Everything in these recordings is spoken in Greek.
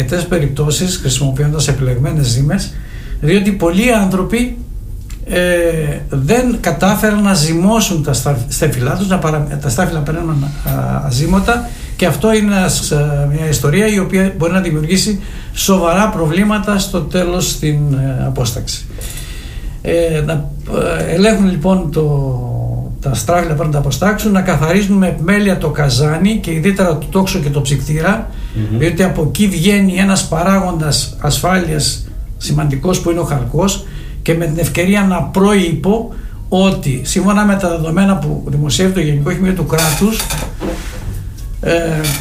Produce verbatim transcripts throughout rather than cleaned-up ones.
αρκετές περιπτώσεις χρησιμοποιώντας επιλεγμένες ζύμες, διότι πολλοί άνθρωποι ε, δεν κατάφεραν να ζυμώσουν τα στέφυλά τους, να παρα, τα στάφυλλα περνούν αζύμωτα, και αυτό είναι μια ιστορία η οποία μπορεί να δημιουργήσει σοβαρά προβλήματα στο τέλος στην ε, απόσταξη. Ε, να ε, ελέγχουν λοιπόν το, τα στράφυλλα πριν τα αποστάξουν, να καθαρίζουν με επιμέλεια το καζάνι και ιδιαίτερα το τόξο και το ψυκτήρα, mm-hmm. διότι από εκεί βγαίνει ένας παράγοντας ασφάλειας σημαντικός που είναι ο χαλκός, και με την ευκαιρία να προείπω ότι σύμφωνα με τα δεδομένα που δημοσιεύει το Γενικό Χημείο του Κράτους, ε,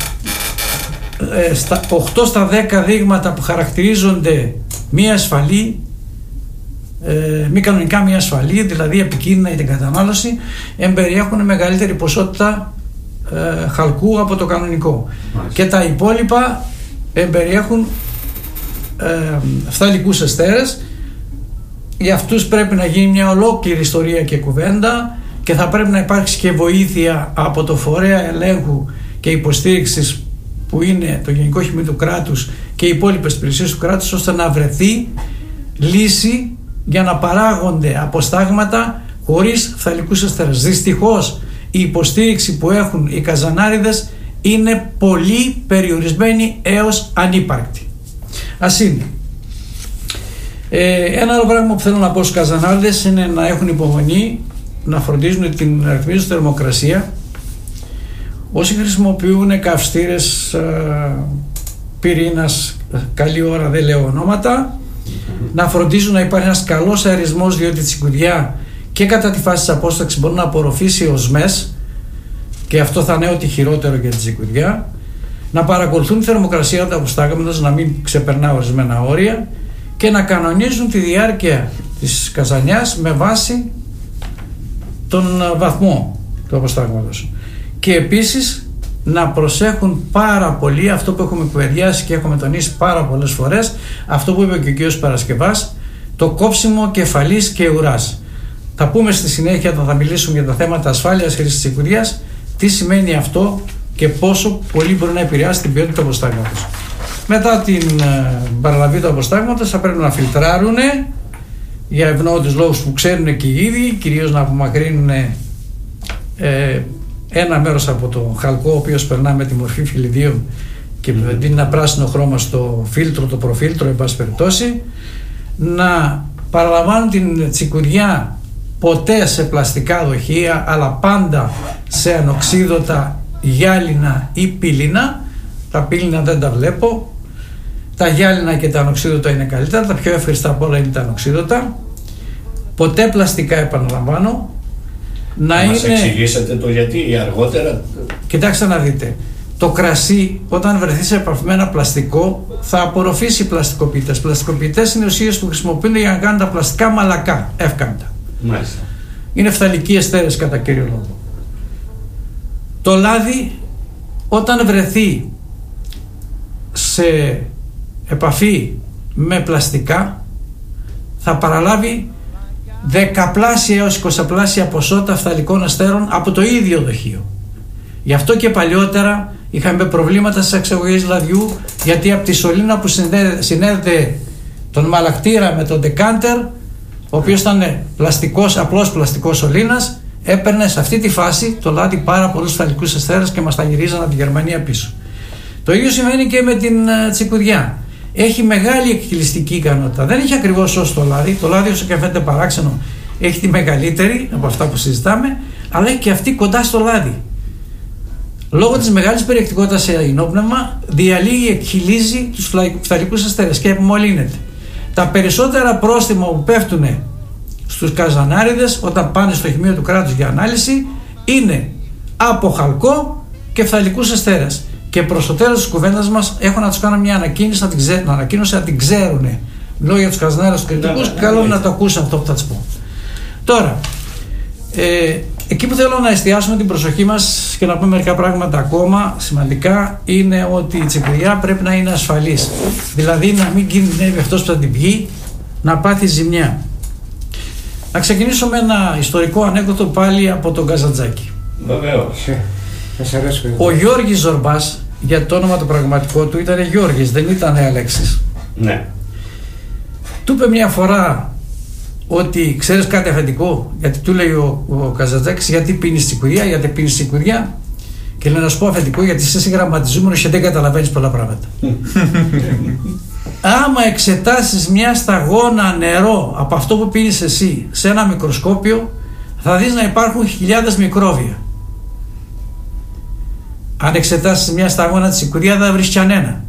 ε, στα οκτώ στα δέκα δείγματα που χαρακτηρίζονται μη ασφαλή, ε, μη κανονικά μη ασφαλή, δηλαδή επικίνδυνα για την κατανάλωση, εμπεριέχουν μεγαλύτερη ποσότητα ε, χαλκού από το κανονικό. Μάλιστα. Και τα υπόλοιπα εμπεριέχουν ε, φθαλικούς εστέρες. Για αυτούς πρέπει να γίνει μια ολόκληρη ιστορία και κουβέντα, και θα πρέπει να υπάρξει και βοήθεια από το φορέα ελέγχου και υποστήριξης που είναι το Γενικό Χημείο του Κράτους και οι υπόλοιπες υπηρεσίες του κράτους, ώστε να βρεθεί λύση για να παράγονται αποστάγματα χωρίς φθαλικούς εστέρες. Δυστυχώς η υποστήριξη που έχουν οι καζανάριδες είναι πολύ περιορισμένη έως ανύπαρκτη. Ας είναι. Ε, ένα άλλο πράγμα που θέλω να πω στους καζανάριδες είναι να έχουν υπομονή, να φροντίζουν την ρυθμίζουν θερμοκρασία. Όσοι χρησιμοποιούν καυστήρες, ε, πυρήνας, καλή ώρα, δεν λέω ονόματα, να φροντίζουν να υπάρχει ένας καλός αερισμός, διότι η τσικουδιά και κατά τη φάση της απόσταξης μπορεί να απορροφήσει οσμές, και αυτό θα είναι ό,τι χειρότερο για τη τσικουδιά. Να παρακολουθούν τη θερμοκρασία του αποστάγματος, να μην ξεπερνά ορισμένα όρια, και να κανονίζουν τη διάρκεια της καζανιάς με βάση τον βαθμό του αποστάγματος. Και επίσης να προσέχουν πάρα πολύ αυτό που έχουμε κουβεντιάσει και έχουμε τονίσει πάρα πολλές φορές, αυτό που είπε και ο κ. Παρασκευάς, το κόψιμο κεφαλής και ουράς. Θα πούμε στη συνέχεια, όταν θα μιλήσουμε για τα θέματα ασφάλειας χρήσης της τσικουδιάς, τι σημαίνει αυτό και πόσο πολύ μπορεί να επηρεάσει την ποιότητα του αποστάγματος. Μετά την ε, παραλαβή του αποστάγματος θα πρέπει να φιλτράρουν για ευνόητους λόγους που ξέρουν και οι ίδιοι, κυρίως να απομακρύνουν ε, ένα μέρος από το χαλκό, ο οποίος περνά με τη μορφή φυλιδίων και mm. δίνει ένα πράσινο χρώμα στο φίλτρο, το προφίλτρο, εν πάση περιπτώσει. Να παραλαμβάνουν την τσικουδιά ποτέ σε πλαστικά δοχεία, αλλά πάντα σε ανοξίδωτα γυάλινα ή πύλινα. Τα πύλινα δεν τα βλέπω. Τα γυάλινα και τα ανοξίδωτα είναι καλύτερα. Τα πιο ευχριστά από όλα είναι τα ανοξίδωτα. Ποτέ πλαστικά, επαναλαμβάνω. Να θα είναι... μας εξηγήσετε το γιατί αργότερα. Κοιτάξτε να δείτε. Το κρασί, όταν βρεθεί σε επαφή με ένα πλαστικό, θα απορροφήσει πλαστικοποιητές. Πλαστικοποιητές είναι ουσίες που χρησιμοποιούνται για να κάνουν τα πλαστικά μαλακά, εύκαμπτα. Μάλιστα. Είναι φθαλικοί εστέρες κατά κύριο λόγο. Το λάδι, όταν βρεθεί σε επαφή με πλαστικά, θα παραλάβει δεκαπλάσια έως εικοσαπλάσια ποσότητα φθαλικών εστέρων από το ίδιο δοχείο. Γι' αυτό και παλιότερα είχαμε προβλήματα στις εξαγωγές λαδιού, γιατί από τη σωλήνα που συνέδεται τον μαλακτήρα με τον ντεκάντερ, ο οποίος ήταν πλαστικός, απλός πλαστικός σωλήνας, έπαιρνε σε αυτή τη φάση το λάδι πάρα πολλούς φθαλικούς εστέρες και μας τα γυρίζαν από τη Γερμανία πίσω. Το ίδιο σημαίνει και με την uh, τσικουδιά. Έχει μεγάλη εκχυλιστική ικανότητα. Δεν έχει ακριβώς όσο το λάδι. Το λάδι, όσο και φαίνεται παράξενο, έχει τη μεγαλύτερη από αυτά που συζητάμε, αλλά έχει και αυτή κοντά στο λάδι. Λόγω της μεγάλης περιεκτικότητας σε αϊνόπνευμα, διαλύει, εκχυλίζει τους φθαλικούς εστέρες και επιμολύνεται. Τα περισσότερα πρόστιμα που πέφτουν στους καζανάριδες όταν πάνε στο Χημείο του Κράτους για ανάλυση είναι από χαλκό και φθαλικούς εστέρες. Και προς το τέλος της κουβέντας μας έχω να τους κάνω μια ανακοίνωση, να την, ξέ, να ανακοίνωση, να την ξέρουν. Μιλώ για τους καζανάριδες τους κριτικούς και καλό είναι να το ακούσουν αυτό που θα τους πω. Τώρα, ε, εκεί που θέλω να εστιάσουμε την προσοχή μας και να πούμε μερικά πράγματα ακόμα σημαντικά, είναι ότι η τσικουδιά πρέπει να είναι ασφαλής. Δηλαδή να μην κινδυνεύει αυτός που θα την πιει να πάθει ζημιά. Να ξεκινήσω με ένα ιστορικό ανέκδοτο πάλι από τον Καζαντζάκη. Βεβαίως. Ο Γιώργης Ζορμπάς γιατί το όνομα το πραγματικό του ήταν Γιώργης, δεν ήταν Αλέξης. Ναι. Του είπε μια φορά ότι ξέρεις κάτι αφεντικό, γιατί του λέει ο, ο Καζαντζάκης, γιατί πίνεις τσικουδιά, γιατί πίνεις τσικουδιά. Και λέει να σου πω αφεντικό, γιατί είσαι γραμματιζούμενος και δεν καταλαβαίνεις πολλά πράγματα. Άμα εξετάσεις μια σταγόνα νερό από αυτό που πίνεις εσύ σε ένα μικροσκόπιο, θα δεις να υπάρχουν χιλιάδες μικρόβια. Αν εξετάσεις μια σταγόνα τσικουδιά, δεν θα βρεις κανένα.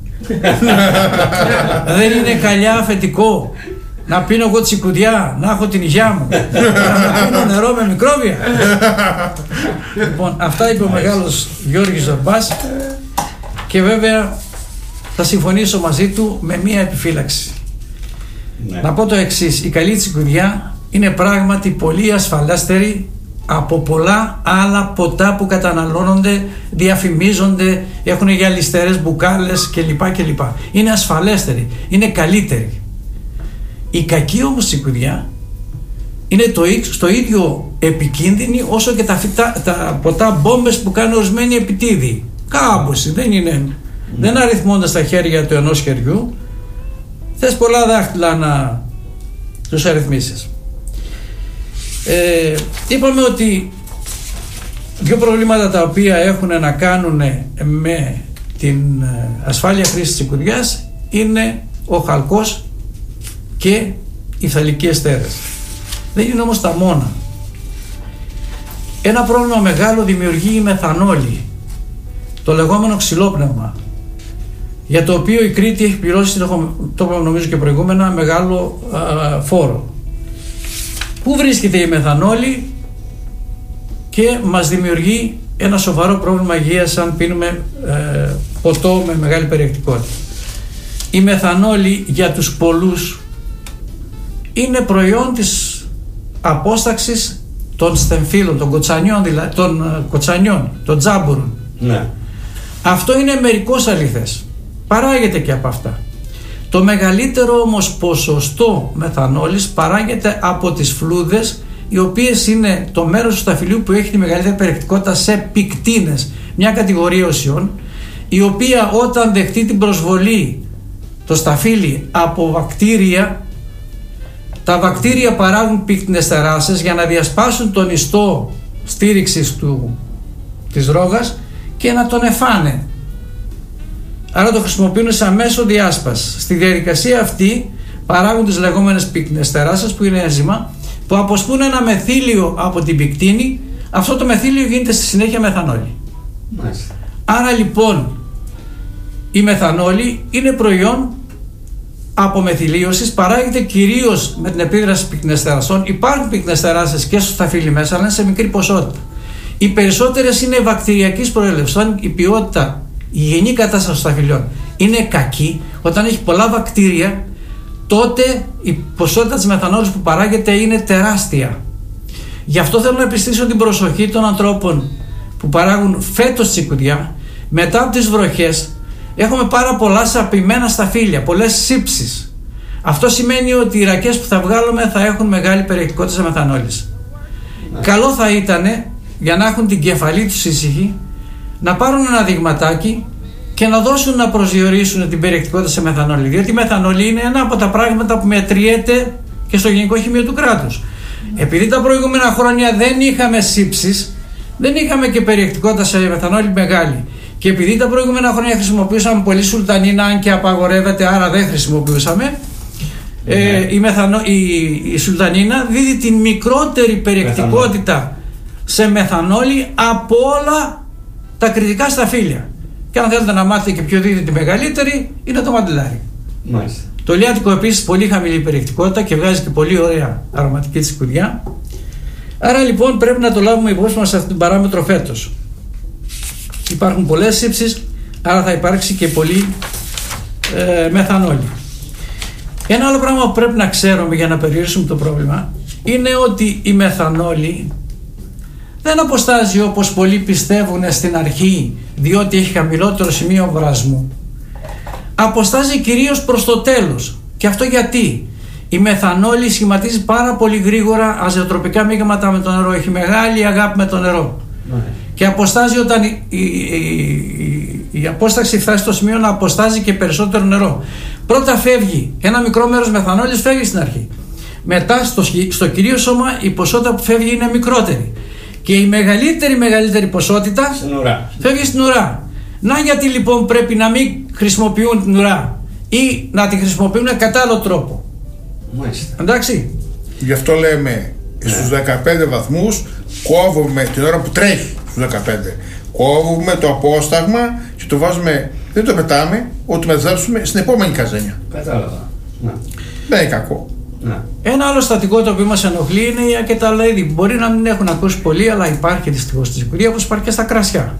Δεν είναι καλιά αφεντικό να πίνω εγώ τσικουδιά, να έχω την υγειά μου, να πίνω νερό με μικρόβια. Λοιπόν, αυτά είπε ο μεγάλος Γιώργης Ζορμπάς, και βέβαια θα συμφωνήσω μαζί του με μία επιφύλαξη. Ναι. Να πω το εξής: η καλή τσικουδιά είναι πράγματι πολύ ασφαλέστερη από πολλά άλλα ποτά που καταναλώνονται, διαφημίζονται, έχουν γυαλιστερές μπουκάλες κλπ. κλπ. Είναι ασφαλέστερη, είναι καλύτερη. Η κακή όμως τσικουδιά είναι το, στο ίδιο επικίνδυνη όσο και τα, φυτά, τα ποτά μπόμπες που κάνουν ορισμένοι επιτίδιοι. Κάμποση, δεν είναι, mm. δεν αριθμώνται στα χέρια του ενός χεριού. Θες πολλά δάχτυλα να τους αριθμίσεις. Ε, είπαμε ότι δύο προβλήματα τα οποία έχουν να κάνουν με την ασφάλεια χρήσης τσικουδιάς είναι ο χαλκός και οι φθαλικές στέρες. Δεν είναι όμως τα μόνα. Ένα πρόβλημα μεγάλο δημιουργεί η μεθανόλη, το λεγόμενο ξυλόπνευμα, για το οποίο η Κρήτη έχει πληρώσει, το είπαμε νομίζω και προηγούμενα, μεγάλο α, φόρο. Πού βρίσκεται η μεθανόλη και μας δημιουργεί ένα σοβαρό πρόβλημα υγείας αν πίνουμε ε, ποτό με μεγάλη περιεκτικότητα. Η μεθανόλη για τους πολλούς είναι προϊόν της απόσταξης των στεμφύλων, των κοτσανιών, δηλαδή, των κοτσανιών, των τζάμπουρων. Ναι. Αυτό είναι μερικώς αληθές. Παράγεται και από αυτά. Το μεγαλύτερο όμως ποσοστό μεθανόλης παράγεται από τις φλούδες, οι οποίες είναι το μέρος του σταφυλιού που έχει τη μεγαλύτερη περιεκτικότητα σε πικτίνες, μια κατηγορία ουσιών, η οποία όταν δεχτεί την προσβολή το σταφύλι από βακτήρια, τα βακτήρια παράγουν πικτινεστεράσες για να διασπάσουν τον ιστό στήριξης του, της ρόγας και να τον εφάνε. Άρα το χρησιμοποιούν σαν μέσο διάσπασης. Στη διαδικασία αυτή παράγουν τις λεγόμενες πικτινεστεράσες, που είναι ένζημα που αποσπούν ένα μεθύλιο από την πικτίνη. Αυτό το μεθύλιο γίνεται στη συνέχεια μεθανόλη. Μάλιστα. Άρα λοιπόν η μεθανόλη είναι προϊόν απομεθυλίωσης, παράγεται κυρίως με την επίδραση πικτινεστερασών. Υπάρχουν πικτινεστεράσες και στο σταφύλι μέσα, αλλά είναι σε μικρή ποσότητα. Οι περισσότερες είναι βακτηριακής προέλευσης. Όταν η ποιότητα, η υγιεινή κατάσταση των σταφυλιών είναι κακή, όταν έχει πολλά βακτήρια, τότε η ποσότητα της μεθανόλης που παράγεται είναι τεράστια. Γι' αυτό θέλω να επιστήσω την προσοχή των ανθρώπων που παράγουν φέτος τσικουδιά. Μετά από τις βροχές έχουμε πάρα πολλά σαπημένα σταφύλια, πολλές σύψεις. Αυτό σημαίνει ότι οι ρακές που θα βγάλουμε θα έχουν μεγάλη περιεκτικότητα σε μεθανόλης. Ναι. Καλό θα ήταν, για να έχουν την κεφαλή τους ήσυχη, να πάρουν ένα δειγματάκι και να δώσουν να προσδιορίσουν την περιεκτικότητα σε μεθανόλη. Διότι η μεθανόλη είναι ένα από τα πράγματα που μετριέται και στο Γενικό Χημείο του κράτους. Επειδή τα προηγούμενα χρόνια δεν είχαμε σύψεις, δεν είχαμε και περιεκτικότητα σε μεθανόλη μεγάλη. Και επειδή τα προηγούμενα χρόνια χρησιμοποιούσαμε πολύ σουλτανίνα, αν και απαγορεύεται, άρα δεν χρησιμοποιούσαμε, mm-hmm. ε, η, μεθανο, η, η σουλτανίνα δίδει την μικρότερη περιεκτικότητα μεθανόλη. σε μεθανόλη από όλα τα κριτικά σταφύλια. Και αν θέλετε να μάθετε και ποιο δίδει τη μεγαλύτερη, είναι το μαντιλάρι. Μάλιστα. Το λιάτικο επίσης πολύ χαμηλή περιεκτικότητα και βγάζει και πολύ ωραία αρωματική τσικουδιά. Άρα λοιπόν πρέπει να το λάβουμε υπόψη μας σε αυτήν την παράμετρο φέτος. Υπάρχουν πολλές σύψεις, άρα θα υπάρξει και πολύ ε, μεθανόλη. Ένα άλλο πράγμα που πρέπει να ξέρουμε για να περιορίσουμε το πρόβλημα είναι ότι η μεθανόλη δεν αποστάζει όπως πολλοί πιστεύουν στην αρχή, διότι έχει χαμηλότερο σημείο βρασμού. Αποστάζει κυρίως προς το τέλος. Και αυτό γιατί? Η μεθανόλη σχηματίζει πάρα πολύ γρήγορα αζεοτροπικά μείγματα με το νερό. Έχει μεγάλη αγάπη με το νερό. Mm. και αποστάζει όταν η, η, η, η απόσταξη φτάσει στο σημείο να αποστάζει και περισσότερο νερό. Πρώτα φεύγει ένα μικρό μέρος μεθανόλης, φεύγει στην αρχή. Μετά στο, στο κυρίω σώμα η ποσότητα που φεύγει είναι μικρότερη. Και η μεγαλύτερη μεγαλύτερη ποσότητα στην ουρά. Φεύγει στην ουρά. Να γιατί λοιπόν πρέπει να μην χρησιμοποιούν την ουρά ή να τη χρησιμοποιούν κατά άλλο τρόπο. Μάλιστα. Εντάξει. Γι' αυτό λέμε στους δεκαπέντε βαθμούς κόβουμε την ώρα που τρέχει στους δεκαπέντε. Κόβουμε το απόσταγμα και το βάζουμε, δεν το πετάμε, ότι το μετατρέψουμε στην επόμενη καζάνια. Κατάλαβα. Να. Δεν είναι κακό. Να. Ένα άλλο στατικό το οποίο μας ενοχλεί είναι η ακεταλαίδη. Μπορεί να μην έχουν ακούσει πολύ, αλλά υπάρχει δυστυχώς στη Σικουρία, όπως υπάρχει και στα κρασιά.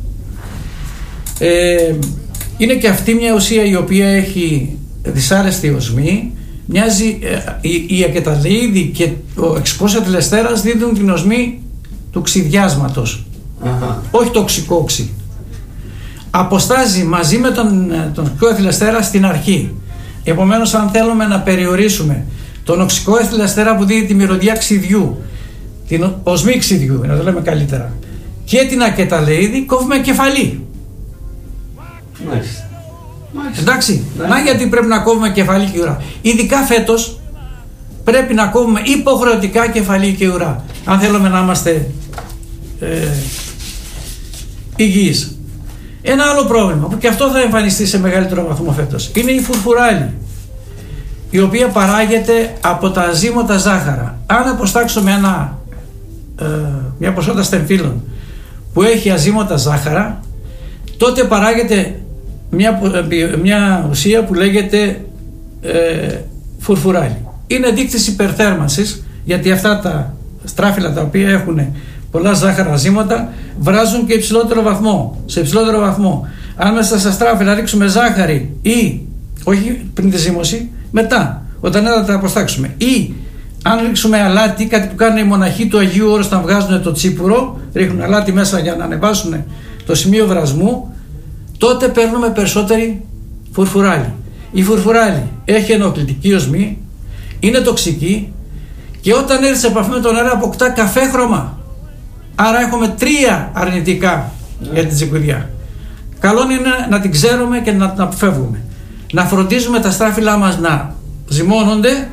Ε, είναι και αυτή μια ουσία η οποία έχει δυσάρεστη οσμή. Μοιάζει, ε, η, η ακεταλαίδη και ο εξικός εθιλεστέρας δίνουν την οσμή του ξυδιάσματος. Αχα. Όχι το οξικό οξύ. Αποστάζει μαζί με τον, τον οξικό εθιλεστέρα στην αρχή. Επομένως, αν θέλουμε να περιορίσουμε τον οξικό εθιλεστέρα που δίνει τη μυρωδιά ξυδιού, την οσμή ξυδιού, να το λέμε καλύτερα, και την ακεταλαίδη, κόβουμε κεφαλή. Μάλιστα. Μάλιστα. Εντάξει, Ναι. να γιατί πρέπει να κόβουμε κεφαλή και ουρά. Ειδικά φέτος πρέπει να κόβουμε υποχρεωτικά κεφαλή και ουρά, αν θέλουμε να είμαστε ε, υγιείς. Ένα άλλο πρόβλημα που και αυτό θα εμφανιστεί σε μεγαλύτερο βαθμό φέτος είναι η φουρφουράλη, η οποία παράγεται από τα αζύμωτα ζάχαρα. Αν αποστάξουμε ένα, ε, μια ποσότητα στεμφύλων που έχει αζύμωτα ζάχαρα, τότε παράγεται μια, μια ουσία που λέγεται ε, φουρφουράλη. Είναι δείκτης υπερθέρμανσης, γιατί αυτά τα στράφυλα τα οποία έχουν πολλά ζάχαρα αζύμωτα βράζουν και υψηλότερο βαθμό, σε υψηλότερο βαθμό. Αν μέσα στα στράφυλα ρίξουμε ζάχαρη ή, όχι πριν τη ζύμωση, μετά, όταν θα τα αποστάξουμε, ή αν ρίξουμε αλάτι, κάτι που κάνουν οι μοναχοί του Αγίου Όρους όταν βγάζουν το τσίπουρο, ρίχνουν αλάτι μέσα για να ανεβάσουν το σημείο βρασμού, τότε παίρνουμε περισσότερη φουρφουράλη. Η φουρφουράλη έχει ενοχλητική οσμή, είναι τοξική και όταν έρθει σε επαφή με τον αέρα αποκτά καφέ χρώμα. Άρα έχουμε τρία αρνητικά yeah. για την τσικουδιά. Καλό είναι να την ξέρουμε και να την αποφεύγουμε. Να φροντίζουμε τα στράφυλά μας να ζυμώνονται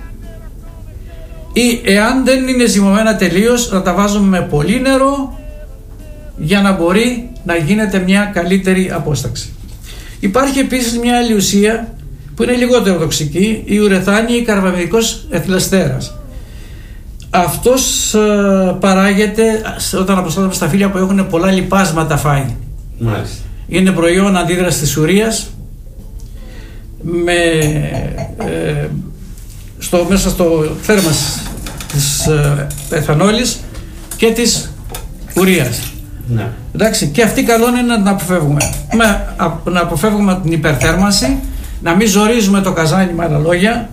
ή εάν δεν είναι ζυμωμένα τελείως να τα βάζουμε με πολύ νερό για να μπορεί να γίνεται μια καλύτερη απόσταξη. Υπάρχει επίσης μια άλλη ουσία που είναι λιγότερο τοξική, η ουρεθάνη ή καρβαμιδικός εθιλεστέρας. Αυτός ε, παράγεται όταν αποστάζουμε στα φύλλα που έχουν πολλά λιπάσματα φάει. Μάλιστα. Είναι προϊόν αντίδρασης της ουρίας με, ε, στο, μέσα στο θέρμα της ε, εθανόλης και της ουρίας. Ναι. Εντάξει, και αυτή καλό είναι να την αποφεύγουμε. Με, α, να αποφεύγουμε την υπερθέρμανση, να μην ζορίζουμε το καζάνι με άλλα λόγια,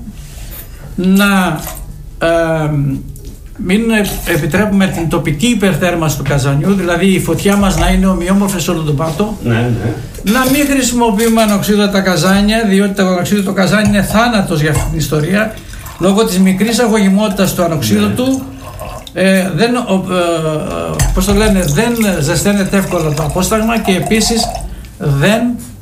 να ε, μην επιτρέπουμε την τοπική υπερθέρμανση του καζανιού, δηλαδή η φωτιά μας να είναι ομοιόμορφη σε όλο τον πάτο. Ναι, ναι. Να μην χρησιμοποιούμε ανοξίδωτα καζάνια, διότι το ανοξίδωτο καζάνι είναι θάνατος για αυτή την ιστορία, λόγω της μικρής αγωγημότητας του ανοξίδωτου. Ε, δεν, ε, πώς το λένε, δεν ζεσταίνεται εύκολα το απόσταγμα και επίσης δεν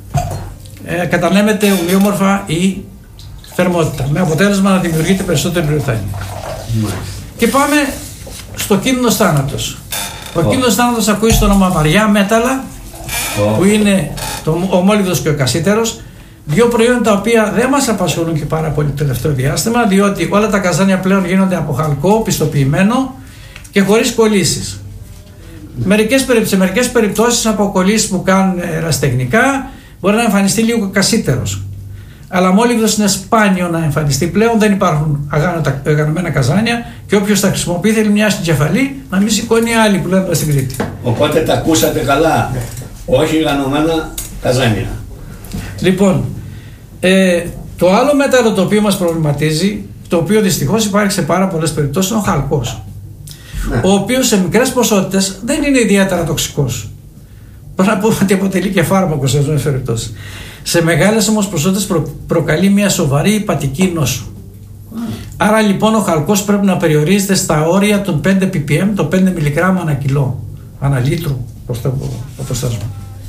ε, κατανέμεται ομοιόμορφα η θερμότητα, με αποτέλεσμα να δημιουργείται περισσότερη ουρεθάνη. Και πάμε στο κίνδυνος θάνατος. Ο oh. κίνδυνος θάνατος ακούει στο όνομα βαριά μέταλλα, oh. που είναι το, ο μόλιβδος και ο κασίτερος, δύο προϊόντα τα οποία δεν μας απασχολούν και πάρα πολύ το τελευταίο διάστημα, διότι όλα τα καζάνια πλέον γίνονται από χαλκό, πιστοποιημένο και χωρίς κολλήσεις. Μερικές, σε μερικές περιπτώσεις από κολλήσεις που κάνουν ερασιτεχνικά μπορεί να εμφανιστεί λίγο κασίτερος. Αλλά μόλιβδος είναι σπάνιο να εμφανιστεί πλέον, δεν υπάρχουν αγανωμένα καζάνια και όποιος τα χρησιμοποιεί θέλει μια στην κεφαλή να μην σηκώνει άλλη που λέμε στην Κρήτη. Οπότε τα ακούσατε καλά, όχι γανωμένα καζάνια. Λοιπόν, ε, το άλλο μέταλλο το οποίο μας προβληματίζει, το οποίο δυστυχώς υπάρχει σε πάρα πολλές περιπτώσεις, είναι ο χαλκός. Ναι. Ο οποίος σε μικρές ποσότητες δεν είναι ιδιαίτερα τοξικός. Πρέπει να πούμε ότι αποτελεί και φάρμακο σε αυτές τις περιπτώσεις. Σε μεγάλες όμως ποσότητες προ, προκαλεί μια σοβαρή υπατική νόσο. Mm. Άρα λοιπόν ο χαλκός πρέπει να περιορίζεται στα όρια των πέντε πι πι εμ, το πέντε μιλιγκράμμ ανά κιλό, ανά λίτρο. προς το απόστασμα.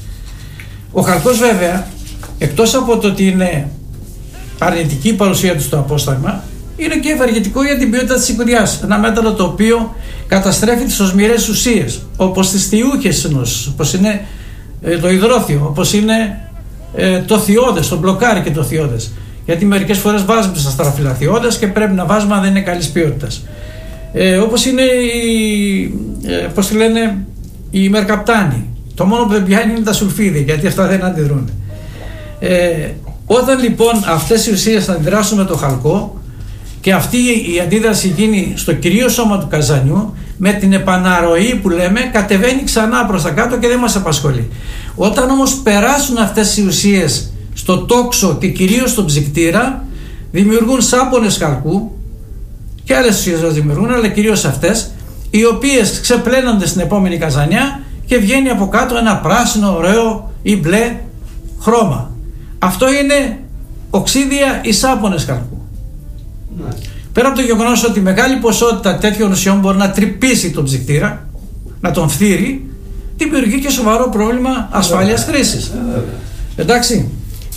Ο χαλκός βέβαια, εκτός από το ότι είναι αρνητική η παρουσία του στο απόσταγμα, είναι και ευεργετικό για την ποιότητα της τσικουδιάς. Ένα μέταλλο το οποίο καταστρέφει τις οσμηρές ουσίες, όπως τις θειούχες νόσους, όπως είναι ε, το υδρόθιο, όπως είναι ε, το θειώδες, το μπλοκάρι και το θειώδες. Γιατί μερικές φορές βάζουμε στα στραφυλά θειώδες και πρέπει να βάζουμε αν δεν είναι καλής ποιότητας. Ε, όπως είναι η, ε, πώς τη λένε, η μερκαπτάνη. Το μόνο που δεν πιάνει είναι τα σουλφίδια, γιατί αυτά δεν αντιδρούν. Ε, όταν λοιπόν αυτές οι ουσίες θα αντιδράσουν με το χαλκό και αυτή η αντίδραση γίνει στο κυρίως σώμα του καζανιού, με την επαναρροή που λέμε κατεβαίνει ξανά προς τα κάτω και δεν μας απασχολεί. Όταν όμως περάσουν αυτές οι ουσίες στο τόξο και κυρίως στον ψυκτήρα, δημιουργούν σάπονες χαλκού και άλλες ουσίες δεν δημιουργούν, αλλά κυρίως αυτές, οι οποίες ξεπλένονται στην επόμενη καζανιά και βγαίνει από κάτω ένα πράσινο, ωραίο ή μπλε χρώμα. Αυτό είναι οξύδια ή σάπονες χαλκού. Ναι. Πέρα από το γεγονός ότι μεγάλη ποσότητα τέτοιων ουσιών μπορεί να τρυπήσει τον ψυκτήρα, να τον φθείρει, δημιουργεί και σοβαρό πρόβλημα ασφάλειας χρήσης. Εντάξει,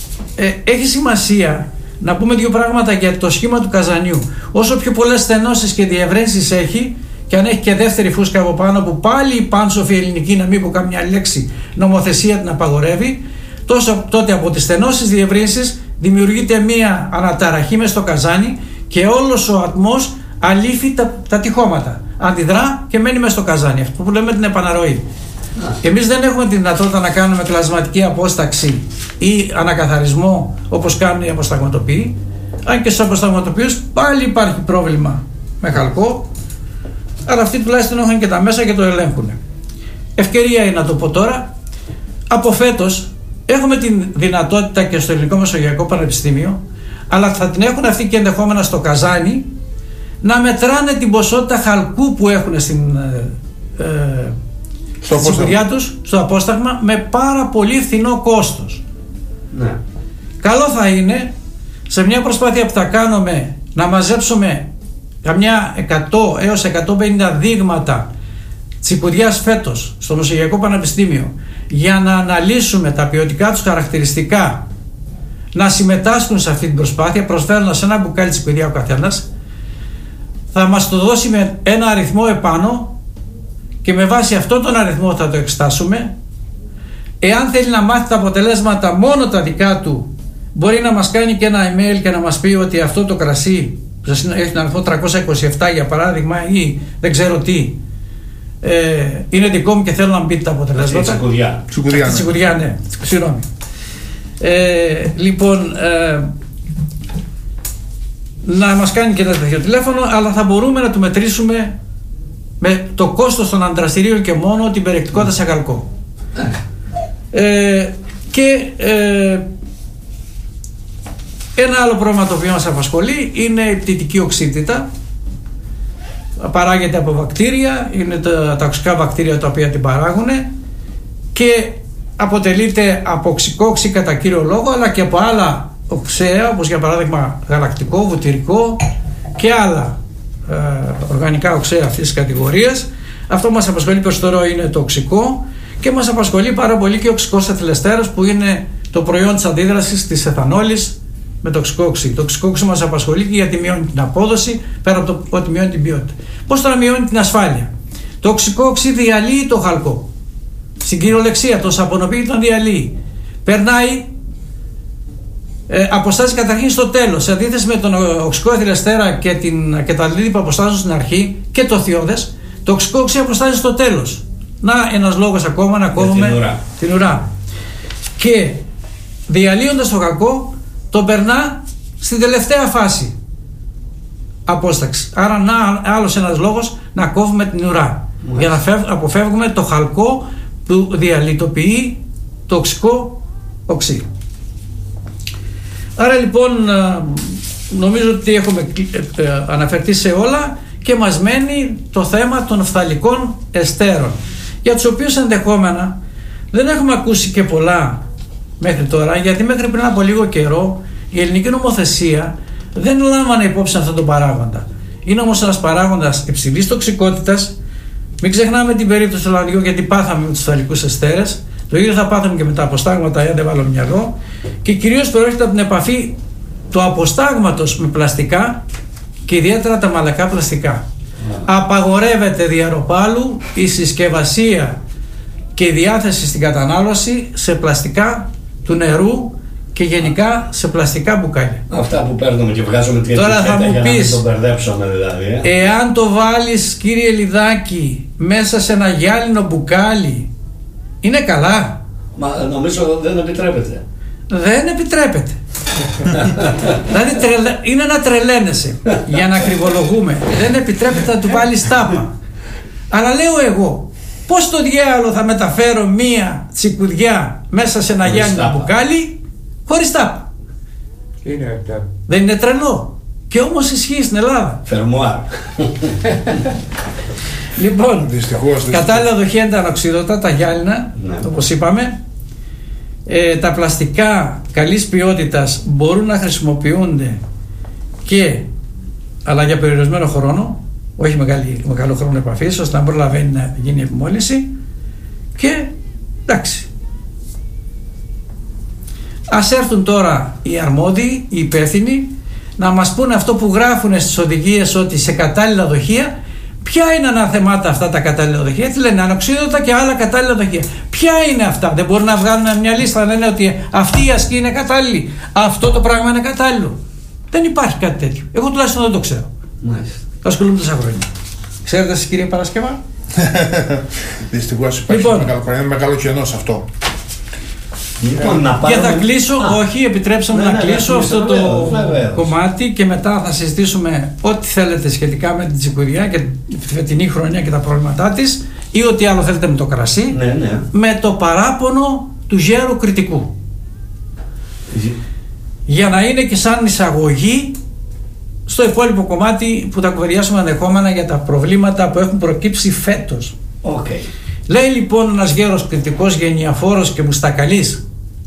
ε, έχει σημασία να πούμε δύο πράγματα για το σχήμα του καζανιού. Όσο πιο πολλές στενώσεις και διευρύνσεις έχει, και αν έχει και δεύτερη φούσκα από πάνω που πάλι η πάνσοφη ελληνική, να μην πω καμιά λέξη, νομοθεσία την απαγορεύει, τόσο, τότε από τις στενώσεις διευρύνσεις δημιουργείται μία αναταραχή μες στο καζάνι και όλος ο ατμός αλήφει τα, τα τυχώματα. Αντιδρά και μένει μες στο καζάνι. Αυτό που λέμε την επαναρροή. Εμείς δεν έχουμε τη δυνατότητα να κάνουμε κλασματική απόσταξη ή ανακαθαρισμό όπως κάνουν οι αποσταγματοποιοί. Αν και στους αποσταγματοποιούς πάλι υπάρχει πρόβλημα με χαλκό, αλλά αυτοί τουλάχιστον έχουν και τα μέσα και το ελέγχουν. Ευκαιρία είναι να το πω τώρα. Από φέτος έχουμε τη δυνατότητα και στο Ελληνικό Μεσογειακό Πανεπιστήμιο, αλλά θα την έχουν αυτοί και ενδεχόμενα στο καζάνι, να μετράνε την ποσότητα χαλκού που έχουν στην ε, ε, στη σιγουριά τους, στο απόσταγμα, με πάρα πολύ φθηνό κόστος. Ναι. Καλό θα είναι σε μια προσπάθεια που θα κάνουμε να μαζέψουμε καμιά εκατό έως εκατόν πενήντα δείγματα τσικουδιάς φέτος στο Μεσογειακό Πανεπιστήμιο, για να αναλύσουμε τα ποιοτικά τους χαρακτηριστικά, να συμμετάσχουν σε αυτή την προσπάθεια προσφέροντας ένα μπουκάλι τσικουδιά ο καθένας, θα μας το δώσει με ένα αριθμό επάνω και με βάση αυτόν τον αριθμό θα το εξετάσουμε. Εάν θέλει να μάθει τα αποτελέσματα μόνο τα δικά του, μπορεί να μας κάνει και ένα email και να μας πει ότι αυτό το κρασί έχει τον αριθμό τριακόσια είκοσι επτά για παράδειγμα, ή δεν ξέρω τι, ε, είναι δικό μου και θέλω να μπείτε τα αποτελέσματα. Τσικουδιά. Τσικουδιά, τσικουδιά, ναι. Συγγνώμη. Ε, λοιπόν, ε, να μας κάνει και ένα τέτοιο τηλέφωνο, αλλά θα μπορούμε να του μετρήσουμε με το κόστος των αντιδραστηρίων και μόνο την περιεκτικότητα σε χαλκό. Ε, και ε, ένα άλλο πρόβλημα το οποίο μας απασχολεί είναι η πτυτική οξύτητα. Παράγεται από βακτήρια, είναι τα τοξικά βακτήρια τα οποία την παράγουν και αποτελείται από οξικό οξύ κατά κύριο λόγο, αλλά και από άλλα οξέα, όπως για παράδειγμα γαλακτικό, βουτυρικό και άλλα ε, οργανικά οξέα αυτής της κατηγορίας. Αυτό που μας απασχολεί περισσότερο είναι το οξικό και μας απασχολεί πάρα πολύ και ο οξικός εθιλεστέρας, που είναι το προϊόν της αντίδρασης της εθανόλης με το οξικό οξύ. Το οξικό οξύ μας απασχολεί και γιατί μειώνει την απόδοση, πέρα από το ότι μειώνει την ποιότητα. Πώς τώρα μειώνει την ασφάλεια? Το οξικό οξύ διαλύει το χαλκό. Στην κυριολεξία το σαπονοποιεί, τον διαλύει. Περνάει ε, αποστάσει καταρχήν στο τέλος. Σε αντίθεση με τον οξικό εθιλεστέρα και, την, και τα λίδη που αποστάζουν στην αρχή και το θειώδες, το οξικό οξύ αποστάζει στο τέλος. Να ένας λόγος ακόμα να κόβουμε την ουρά. την ουρά. Και διαλύοντας το χαλκό, τον περνά στην τελευταία φάση απόσταξη. Άρα να, άλλος ένας λόγος να κόβουμε την ουρά. Μάλιστα. Για να φεύ, αποφεύγουμε το χαλκό που διαλυτοποιεί το οξικό οξύ. Άρα λοιπόν νομίζω ότι έχουμε αναφερθεί σε όλα και μας μένει το θέμα των φθαλικών εστέρων, για τους οποίους ενδεχόμενα δεν έχουμε ακούσει και πολλά μέχρι τώρα, γιατί μέχρι πριν από λίγο καιρό η ελληνική νομοθεσία δεν λάμβανε υπόψη αυτόν τον παράγοντα. Είναι όμως ένας παράγοντας υψηλής τοξικότητας, Μην ξεχνάμε την περίπτωση του Λαδιού, γιατί πάθαμε με τους θαλικούς εστέρες. Το ίδιο θα πάθαμε και με τα αποστάγματα, αν δεν βάλω μυαλό. Και κυρίως προέρχεται από την επαφή του αποστάγματος με πλαστικά και ιδιαίτερα τα μαλακά πλαστικά. Yeah. Απαγορεύεται διαρροπάλου η συσκευασία και η διάθεση στην κατανάλωση σε πλαστικά του νερού και γενικά σε πλαστικά μπουκάλια. Αυτά που παίρνουμε και βγάζουμε την ετικέτα για να μην το μπερδέψουμε δηλαδή. Ε. Εάν το βάλεις, κύριε Λιδάκη, μέσα σε ένα γυάλινο μπουκάλι, είναι καλά? Μα νομίζω δεν επιτρέπεται. Δεν επιτρέπεται. Δηλαδή τρελε... είναι να τρελαίνεσαι για να ακριβολογούμε. Δεν επιτρέπεται να του βάλεις τάπα. Αλλά λέω εγώ, πώς το διάολο θα μεταφέρω μία τσικουδιά μέσα σε ένα γυάλινο μπουκάλι χωρίς τάπα? Είναι, δεν είναι τρελό? Και όμως ισχύει στην Ελλάδα. Φερμουάρ. Λοιπόν, δυστυχώς, κατάλληλα δοχεία είναι τα ανοξίδωτα, τα γυάλινα, ναι. όπως είπαμε. Ε, τα πλαστικά καλής ποιότητας μπορούν να χρησιμοποιούνται και, αλλά για περιορισμένο χρόνο, όχι μεγάλη, μεγάλο χρόνο επαφής, ώστε να προλαβαίνει να γίνει επιμόλυνση. Και εντάξει, ας έρθουν τώρα οι αρμόδιοι, οι υπεύθυνοι, να μας πούνε αυτό που γράφουν στις οδηγίες, ότι σε κατάλληλα δοχεία. Ποια είναι αναθεμάτα αυτά τα κατάλληλα δοχεία? Τι λένε? Ανοξίδωτα και άλλα κατάλληλα δοχεία. Ποια είναι αυτά? Δεν μπορούν να βγάλουν μια λίστα να λένε ότι αυτή η ασκή είναι κατάλληλη, αυτό το πράγμα είναι κατάλληλο? Δεν υπάρχει κάτι τέτοιο. Εγώ τουλάχιστον δεν το ξέρω. Μάλιστα. Το ασχολούμαι τόσα χρόνια. Ξέρετε εσείς, κύριε Παρασκευά? Δυστυχώς υπάρχει λοιπόν, μεγάλο, ένα μεγάλο κενό σε αυτό. Λοιπόν, να και θα κλείσω, Α, όχι, επιτρέψτε μου ναι, να ναι, κλείσω ναι, αυτό βεβαίως, το βεβαίως. κομμάτι και μετά θα συζητήσουμε ό,τι θέλετε σχετικά με την τσικουδιά και τη φετινή χρονιά και τα προβλήματά της, ή ό,τι άλλο θέλετε με το κρασί, ναι, ναι. με το παράπονο του γέρου κριτικού. Για να είναι και σαν εισαγωγή στο υπόλοιπο κομμάτι που θα κουβεντιάσουμε ενδεχόμενα για τα προβλήματα που έχουν προκύψει φέτος. Okay. Λέει λοιπόν ένας γέρος κριτικός, γενιαφόρος και μουστακαλής,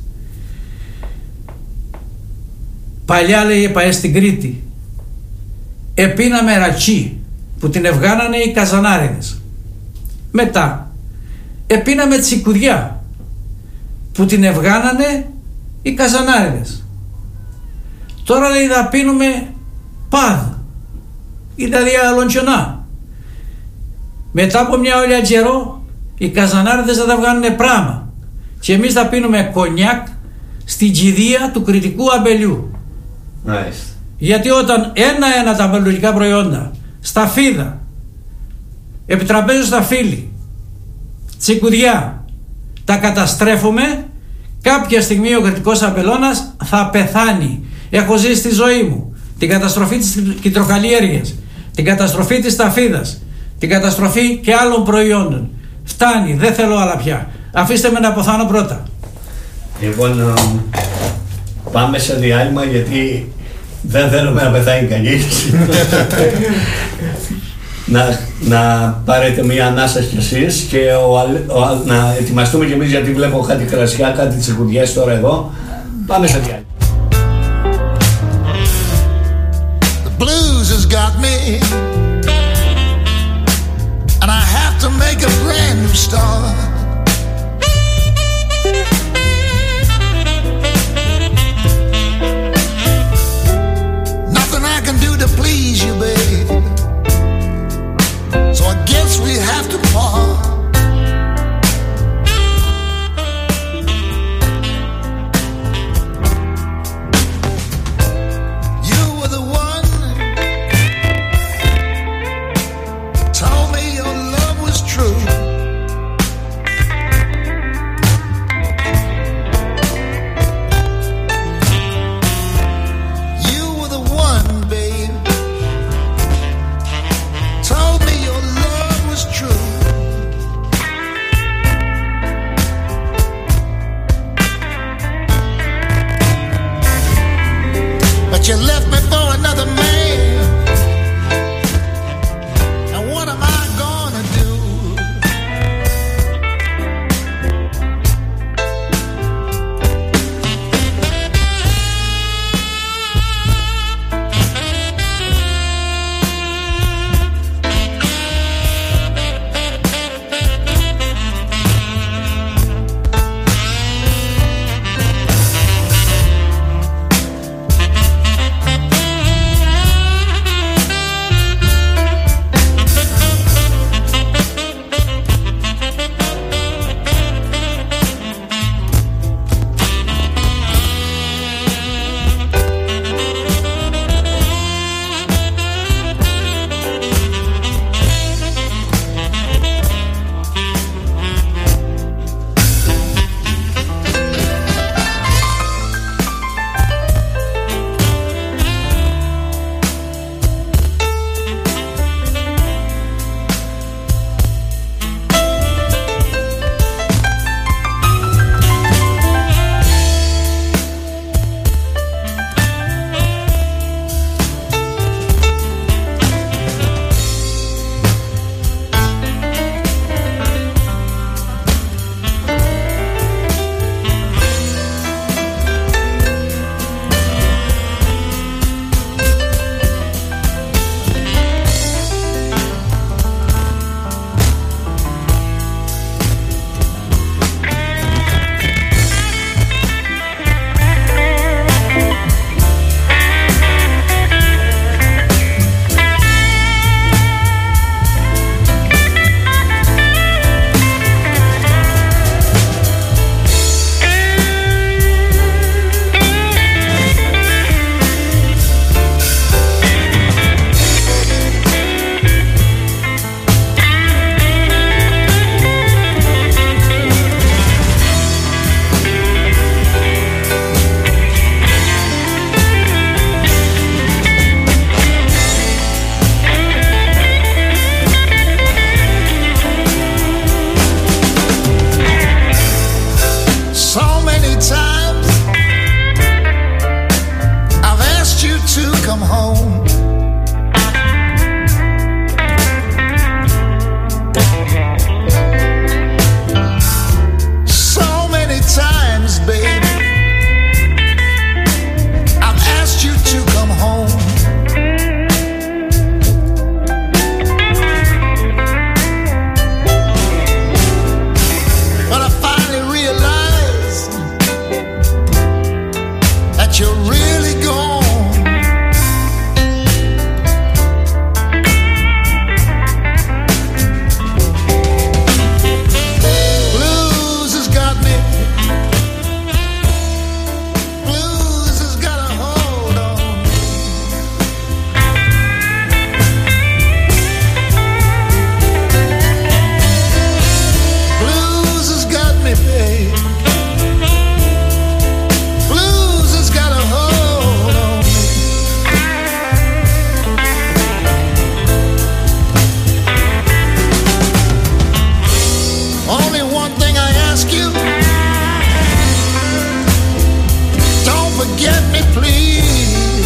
παλιά λέει επαέ στην Κρήτη, επίναμε ρατσί που την ευγάνανε οι καζανάριδες. Μετά επίναμε τσικουδιά που την ευγάνανε οι καζανάριδες. Τώρα λέει θα πίνουμε παδ ή δηλαδή αλοντσιονά. Μετά από μια όλια καιρό οι καζανάριδες θα τα βγάνουνε πράμα και εμείς θα πίνουμε κονιάκ στην κηδεία του κριτικού αμπελιού. Nice. Γιατί όταν ένα-ένα τα αμπελουργικά προϊόντα, σταφίδα, επιτραπέζιο σταφύλι, τσικουδιά, τα καταστρέφουμε, κάποια στιγμή ο κριτικός αμπελώνας θα πεθάνει. Έχω ζήσει στη ζωή μου την καταστροφή της κιτροκαλλιέργειας, την καταστροφή της σταφίδας, την καταστροφή και άλλων προϊόντων. Φτάνει, δεν θέλω άλλα πια. Αφήστε με να αποθάνω πρώτα. Λοιπόν, πάμε σε διάλειμμα γιατί δεν θέλουμε να πεθάνει κανείς. να, να πάρετε μία ανάσα κι εσείς και ο, ο, να ετοιμαστούμε κι εμείς, γιατί βλέπω κάτι κρασιά, κάτι τσικουδιές τώρα εδώ. Πάμε σε διάλειμμα. The blues has got me and I have to make a brand new start. Nothing I can do to please you, babe, so I guess we have to part. You were the one told me your love was true. You were the one, babe, told me your love was true. But you left me for another man. And what am I gonna do? come home. So many times, baby, I've asked you to come home. But I finally realized that you're really gone. Blues has got me. Blues has got a hold on me. Blues has got me, babe. Blues has got a hold on me. Only one thing I ask you, don't forget me, please.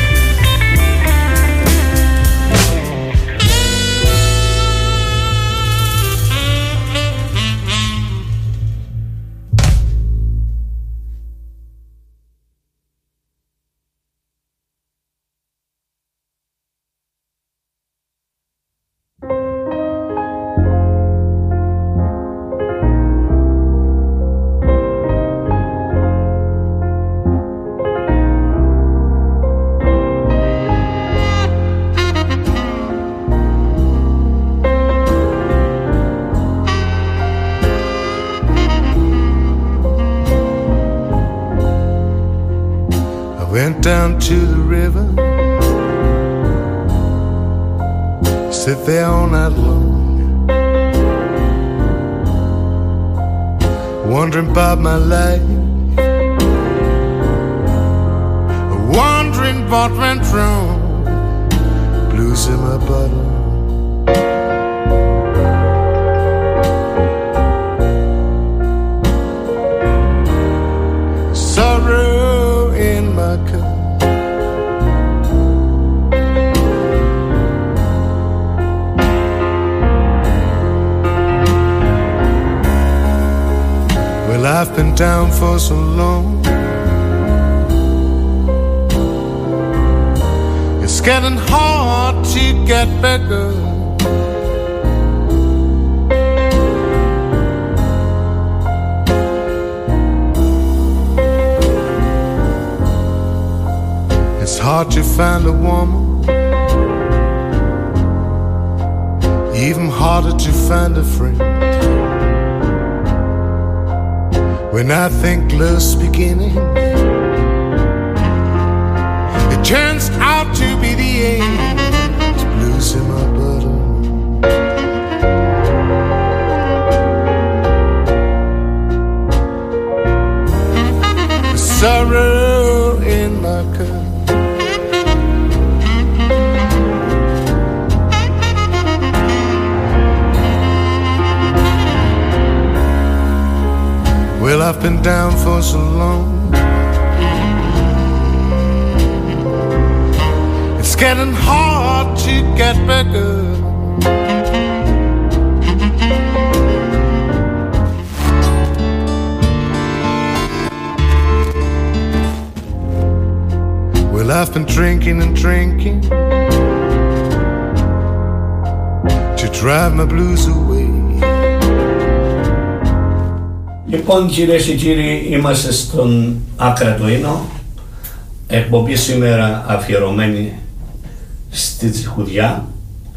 I went down to the river, sit there all night long, wondering about my life, wondering what went wrong, blues in my bottle. Sorrow in my cup. Well, I've been down for so long, it's getting hard to get better. It's hard to find a woman, even harder to find a friend. When I think love's beginning, it turns out to be the end. Blues in my bottle. Sorrow in my cup. Well, I've been down for so long, it's getting hard to get better. Well, I've been drinking and drinking to drive my blues away. Λοιπόν, κυρίες και κύριοι, είμαστε στον Άκρα του Ίνο, εκπομπή σήμερα αφιερωμένη στη Τσιχουδιά,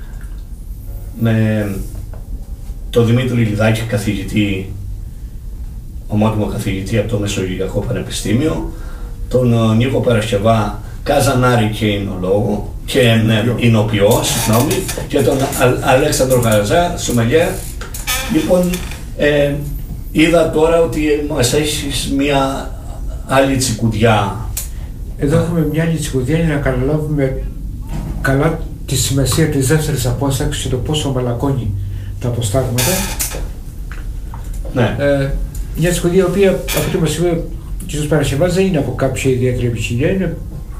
με τον Δημήτρη Λιδάκη, καθηγητή, ομότιμο καθηγητή από το Μεσογειακό Πανεπιστήμιο, τον Νίκο Παρασκευά, Καζανάρη και εινολόγο και ναι, εινοποιό, συγγνώμη, και τον Α, Αλέξανδρο Χαραζά, σομελιέρ. Λοιπόν, ε, είδα τώρα ότι μας έχεις μια άλλη τσικουδιά. Εδώ έχουμε μια άλλη τσικουδιά για να καταλάβουμε καλά τη σημασία της δεύτερης απόσταξης και το πόσο μαλακώνει τα αποστάγματα. Ναι. Ε, μια τσικουδιά η οποία, από το μας είπε ο κ. Παρασκευάς, δεν είναι από κάποια ιδιαίτερη ποικιλία, είναι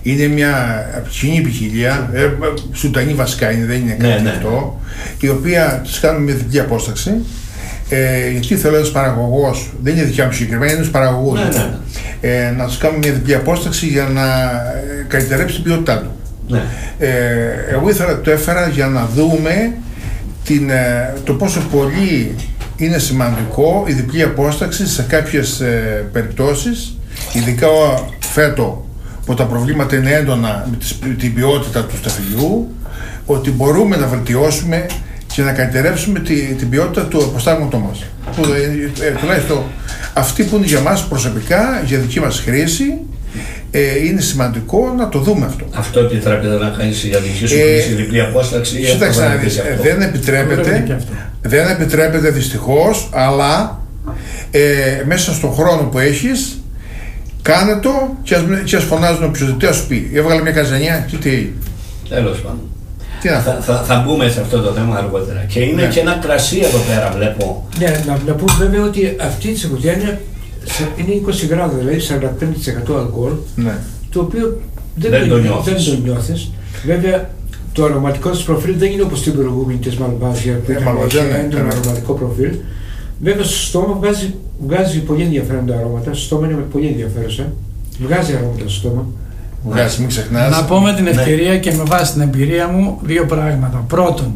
Είναι μια κοινή ποικιλία, ε, σουτανή βασικά είναι, δεν είναι κάτι ναι, ναι. αυτό, η οποία τις κάνουμε με διπλή απόσταξη. Ε, γιατί θέλω ένας παραγωγός, δεν είναι δικιά μου συγκεκριμένα, είναι ένας παραγωγός. Ναι, ναι. Ε, να τους κάνουμε μια διπλή απόσταξη για να καλυτερέψει την ποιότητά του. Ναι. Ε, εγώ ήθελα το έφερα για να δούμε την, το πόσο πολύ είναι σημαντικό η διπλή απόσταξη σε κάποιες ε, περιπτώσεις, ειδικά φέτο που τα προβλήματα είναι έντονα με την ποιότητα του σταφυλιού, ότι μπορούμε να βελτιώσουμε και να καλυτερεύσουμε τη, την ποιότητα του αποστάγματος μας. Που, ε, τουλάχιστον αυτή που είναι για μας προσωπικά, για δική μας χρήση, ε, είναι σημαντικό να το δούμε αυτό. Αυτό επιτρέπεται να κάνεις για δική σου χρήση ε, διπλή απόσταξη? Κοίταξε να δεις, δεν επιτρέπεται, δεν επιτρέπεται δυστυχώς, αλλά ε, μέσα στον χρόνο που έχεις, κάνε το και ας, και ας φωνάζουν οποιοδήποτε, ας σου πει, έβγαλε μια καζανιά και τι. Τέλος πάντων. Θα, θα, θα μπούμε σε αυτό το θέμα αργότερα. Και είναι ναι. και ένα κρασί εδώ πέρα, βλέπω. Ναι, να, να πούμε βέβαια ότι αυτή η τσικουδιά είναι, είναι είκοσι γράμματα, δηλαδή σαράντα πέντε τοις εκατό αλκοόλ, ναι. το οποίο δεν, δεν, το, νιώθεις. δεν το νιώθεις. Βέβαια, το αρωματικό της προφίλ δεν είναι όπως την προηγούμενη της Μαλβάζια που ήταν ένα έντονο αρωματικό προφίλ. Βέβαια, στο στόμα βγάζει, βγάζει πολύ ενδιαφέροντα αρώματα. Στο στόμα είναι πολύ ενδιαφέρουσα. Βγάζει αρώματα στο στόμα. Βγάζει, μην ξεχνάς. Να πω με την ευκαιρία ναι. και με βάση την εμπειρία μου δύο πράγματα. Πρώτον,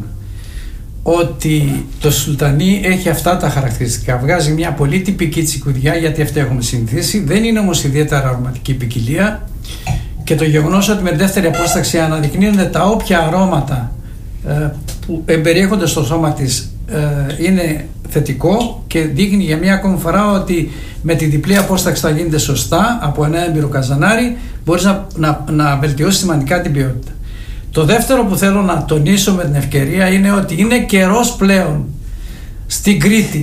ότι το Σουλτανί έχει αυτά τα χαρακτηριστικά. Βγάζει μια πολύ τυπική τσικουδιά, γιατί αυτή έχουμε συνηθίσει. Δεν είναι όμως ιδιαίτερα αρωματική ποικιλία. Και το γεγονός ότι με δεύτερη απόσταξη αναδεικνύονται τα όποια αρώματα ε, που εμπεριέχονται στο σώμα της ε, είναι θετικό και δείχνει για μια ακόμη φορά ότι με τη διπλή απόσταξη θα γίνεται σωστά από ένα έμπειρο καζανάρι, μπορείς να, να, να βελτιώσεις σημαντικά την ποιότητα. Το δεύτερο που θέλω να τονίσω με την ευκαιρία είναι ότι είναι καιρός πλέον στην Κρήτη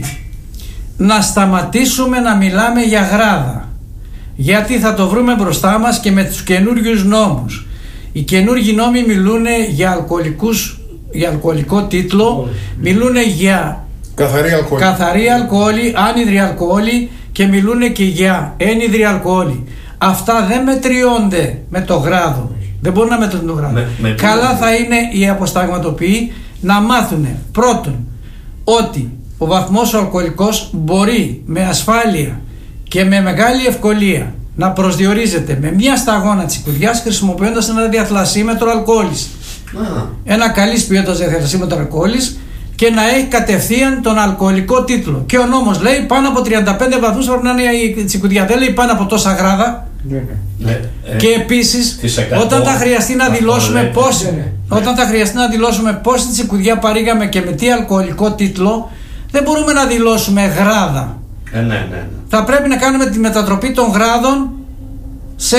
να σταματήσουμε να μιλάμε για γράδα, γιατί θα το βρούμε μπροστά μας και με τους καινούριους νόμους. Οι καινούργιοι νόμοι μιλούν για, αλκοολικούς, για αλκοολικό τίτλο, μιλούν για καθαρή αλκοόλη, καθαρή αλκοόλη, άνυδρη αλκοόλη και μιλούν και για ένυδρη αλκοόλη. Αυτά δεν μετριώνται με το γράδο. Δεν μπορούν να μετρούν το γράδο. Με, με Καλά θα είναι οι αποσταγματοποιοί να μάθουν πρώτον ότι ο βαθμός ο αλκοολικός μπορεί με ασφάλεια και με μεγάλη ευκολία να προσδιορίζεται με μια σταγόνα τσικουδιάς χρησιμοποιώντας ένα διαθλασσίμετρο αλκοόλης. Ah. Ένα καλής ποιότητας διαθλασσίμετρο αλκοόλης και να έχει κατευθείαν τον αλκοολικό τίτλο. Και ο νόμος λέει πάνω από τριάντα πέντε βαθμούς πρέπει να είναι η τσικουδιά. Δεν λέει πάνω από τόσα γράδα. Ναι, ναι. Και επίσης όταν θα χρειαστεί να δηλώσουμε πόση, ναι, ναι. όταν θα χρειαστεί να δηλώσουμε πόση τσικουδιά παρήγαμε και με τι αλκοολικό τίτλο, δεν μπορούμε να δηλώσουμε γράδα. Ε, ναι, ναι, ναι. Θα πρέπει να κάνουμε τη μετατροπή των γράδων σε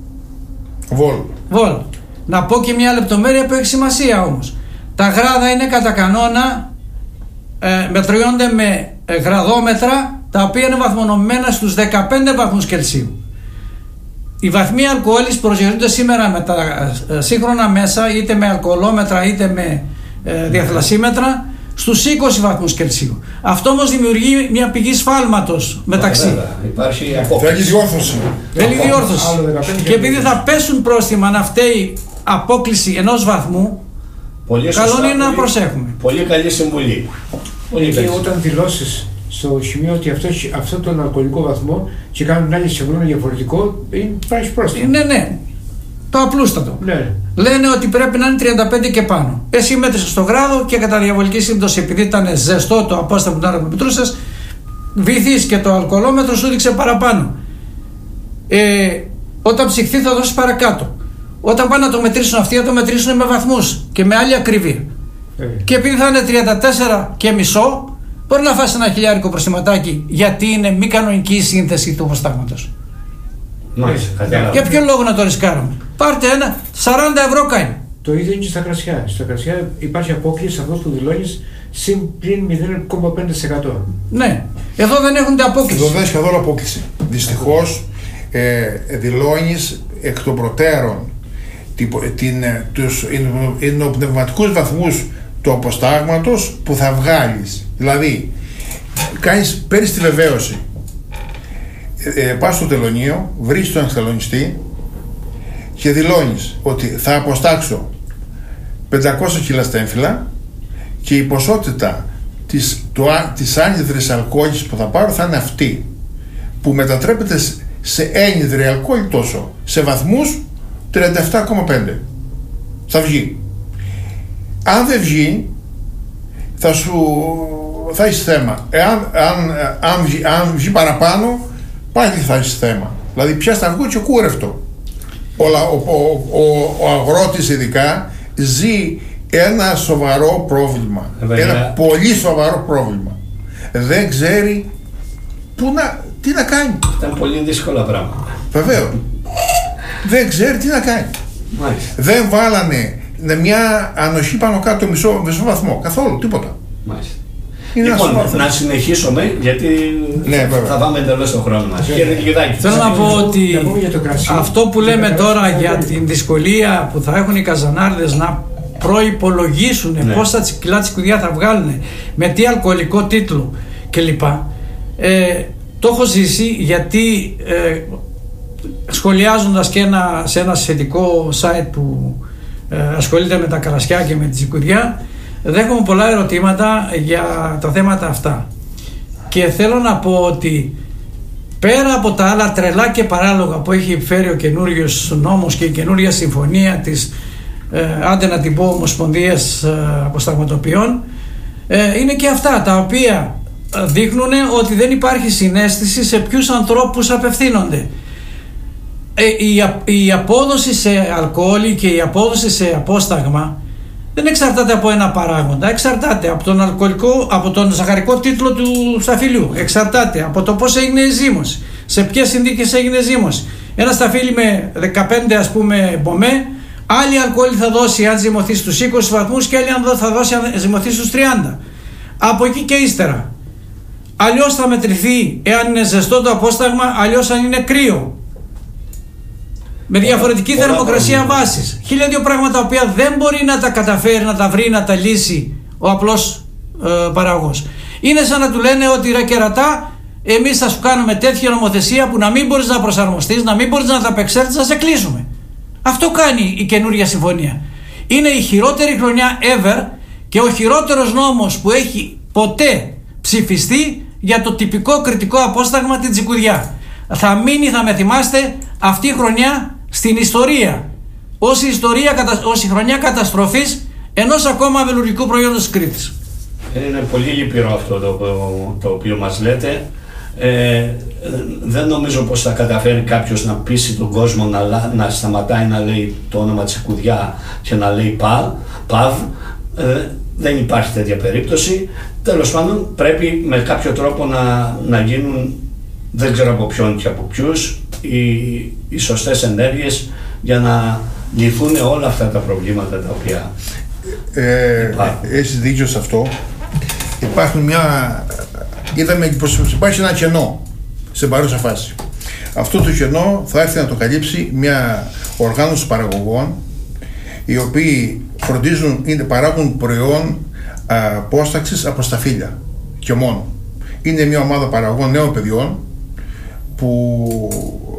βόλ. βόλ. Να πω και μια λεπτομέρεια που έχει σημασία όμως. Τα γράδα είναι κατά κανόνα ε, μετριώνται με ε, γραδόμετρα τα οποία είναι βαθμονομημένα στους δεκαπέντε βαθμούς Κελσίου. Οι βαθμοί αλκοόλης προσδιορίζονται σήμερα με τα ε, σύγχρονα μέσα, είτε με αλκοολόμετρα είτε με ε, διαθλασσίμετρα, στους είκοσι βαθμούς Κελσίου. Αυτό όμως δημιουργεί μια πηγή σφάλματος μεταξύ. Βέβαια, υπάρχει απόκληση. Θέλει διόρθωση. Θέλει διόρθωση. Και επειδή θα πέσουν πρόστιμα να φταίει απόκληση ενός βαθμού, πολύ καλό σωστά, είναι πολύ, να προσέχουμε. Πολύ καλή συμβουλή. Πολύ και όταν δηλώσεις στο σημείο ότι αυτό, αυτό τον αλκοολικό βαθμό και κάνουν άλλη συμβουλή διαφορετικό, υπάρχει πρόστιμο. Ναι, ναι. Το απλούστατο. Ναι. Λένε ότι πρέπει να είναι τριάντα πέντε και πάνω. Εσύ μέτρησες στο γράδο και κατά διαβολική σύμπτωση, επειδή ήταν ζεστό το απόσταγμα που μετρούσες, βυθίστηκε το αλκοολόμετρο, σου δείξε παραπάνω. Ε, όταν ψυχθεί θα δώσεις παρακάτω. Όταν πάνε να το μετρήσουν αυτοί, θα το μετρήσουν με βαθμούς και με άλλη ακρίβεια. Ε. Και επειδή θα είναι τριάντα τέσσερα και μισό, μπορεί να φάσει ένα χιλιάρικο προστιματάκι, γιατί είναι μη κανονική η σύνθεση του αποστάγματος. Μάλιστα. Για ποιο λόγο να το ρισκάρουμε? Πάρτε ένα, σαράντα ευρώ κάνει. Το ίδιο είναι και στα κρασιά. Στα κρασιά υπάρχει απόκληση σε αυτό που δηλώνεις συν πλην μηδέν κόμμα πέντε τοις εκατό. Ναι, εδώ δεν έχουν απόκληση. Εδώ δεν έχει καθόλου απόκληση. Δυστυχώς ε, δηλώνεις εκ των προτέρων την, την, τους υνοπνευματικούς βαθμούς του αποστάγματος που θα βγάλεις. Δηλαδή, κάνεις, παίρνεις τη βεβαίωση. Ε, πας στο τελωνείο, βρίσκεις τον εκτελονιστή και δηλώνεις ότι θα αποστάξω πεντακόσια κιλά στα έμφυλα και η ποσότητα της, το, της άνυδρης αλκοόλης που θα πάρω θα είναι αυτή, που μετατρέπεται σε ένυδρη αλκοόλη τόσο, σε βαθμούς τριάντα επτά κόμμα πέντε. Θα βγει. Αν δεν βγει, θα σου θα έχεις θέμα. Εάν, αν, αν, βγει, αν βγει παραπάνω, πάλι θα έχεις θέμα. Δηλαδή πια σταργό και κούρευτο. Ο, ο, ο, ο, ο αγρότης ειδικά ζει ένα σοβαρό πρόβλημα. Βέβαια. Ένα πολύ σοβαρό πρόβλημα. Δεν ξέρει που να, τι να κάνει. Ήταν πολύ δύσκολα πράγματα. Βεβαίως. Δεν ξέρει τι να κάνει. Μάλιστα. Δεν βάλανε μια ανοχή πάνω κάτω μισό, μισό βαθμό. Καθόλου, τίποτα. Μάλιστα. Λοιπόν, να συνεχίσουμε, γιατί ναι, θα πάμε εντελώς τον χρόνο μας. Θέλω να πω ότι αυτό που λέμε τώρα για την δυσκολία που θα έχουν οι καζανάριδες να προϋπολογίσουν ναι. πόσα κιλά τσικουδιά θα βγάλουν, με τι αλκοολικό τίτλο κλπ. Ε, το έχω ζήσει, γιατί ε, σχολιάζοντας και ένα, σε ένα σχετικό site που ε, ασχολείται με τα καρασιά και με τη τσικουδιά, δέχομαι πολλά ερωτήματα για τα θέματα αυτά. Και θέλω να πω ότι πέρα από τα άλλα τρελά και παράλογα που έχει φέρει ο καινούριος νόμος και η καινούρια συμφωνία της ε, άντε να την πω Ομοσπονδίας ε, Αποσταγματοποιών, ε, είναι και αυτά τα οποία δείχνουν ότι δεν υπάρχει συναίσθηση σε ποιους ανθρώπους απευθύνονται. Ε, η, η απόδοση σε αλκοόλ και η απόδοση σε απόσταγμα δεν εξαρτάται από ένα παράγοντα, εξαρτάται από τον αλκοολικό, από τον ζαχαρικό τίτλο του σταφυλιού, εξαρτάται από το πώς έγινε η ζύμωση, σε ποιες συνθήκες έγινε η ζύμωση. Ένα σταφύλι με δεκαπέντε ας πούμε μπομέ, άλλη αλκοόλ θα δώσει αν ζυμωθεί στους είκοσι βαθμούς και άλλη αν θα δώσει αν ζυμωθεί στους τριάντα. Από εκεί και ύστερα. Αλλιώς θα μετρηθεί εάν είναι ζεστό το απόσταγμα, αλλιώς αν είναι κρύο. Με διαφορετική πολλά, θερμοκρασία πολλά βάσης. Χίλια δύο πράγματα τα οποία δεν μπορεί να τα καταφέρει, να τα βρει, να τα λύσει ο απλός ε, παραγωγός. Είναι σαν να του λένε ότι ρε κερατά, εμείς θα σου κάνουμε τέτοια νομοθεσία που να μην μπορείς να προσαρμοστείς, να μην μπορείς να τα απεξέλθεις, να σε κλείσουμε. Αυτό κάνει η καινούργια συμφωνία. Είναι η χειρότερη χρονιά ever και ο χειρότερος νόμος που έχει ποτέ ψηφιστεί για το τυπικό κριτικό απόσταγμα, την τσικουδιά. Θα μείνει, θα με θυμάστε, αυτή η χρονιά στην ιστορία ως η, ιστορία, ως η χρονιά καταστροφής ενός ακόμα βελουργικού προϊόντος της Κρήτης. Είναι πολύ λυπηρό αυτό το, το οποίο μας λέτε. Ε, δεν νομίζω πως θα καταφέρει κάποιος να πείσει τον κόσμο να, να σταματάει να λέει το όνομα τσικουδιά και να λέει ΠΑΒ. ΠΑΒ. Ε, δεν υπάρχει τέτοια περίπτωση. Τέλος πάντων πρέπει με κάποιο τρόπο να, να γίνουν, δεν ξέρω από ποιον και από ποιους, οι, οι σωστές ενέργειες για να λυθούν όλα αυτά τα προβλήματα τα οποία ε, έχεις δίκιο σε αυτό. Υπάρχουν μια, είδαμε πως υπάρχει ένα κενό σε παρούσα φάση. Αυτό το κενό θα έρθει να το καλύψει μια οργάνωση παραγωγών, οι οποίοι φροντίζουν, είναι, παράγουν προϊόν απόσταξης από σταφύλια και μόνο. Είναι μια ομάδα παραγωγών νέων παιδιών που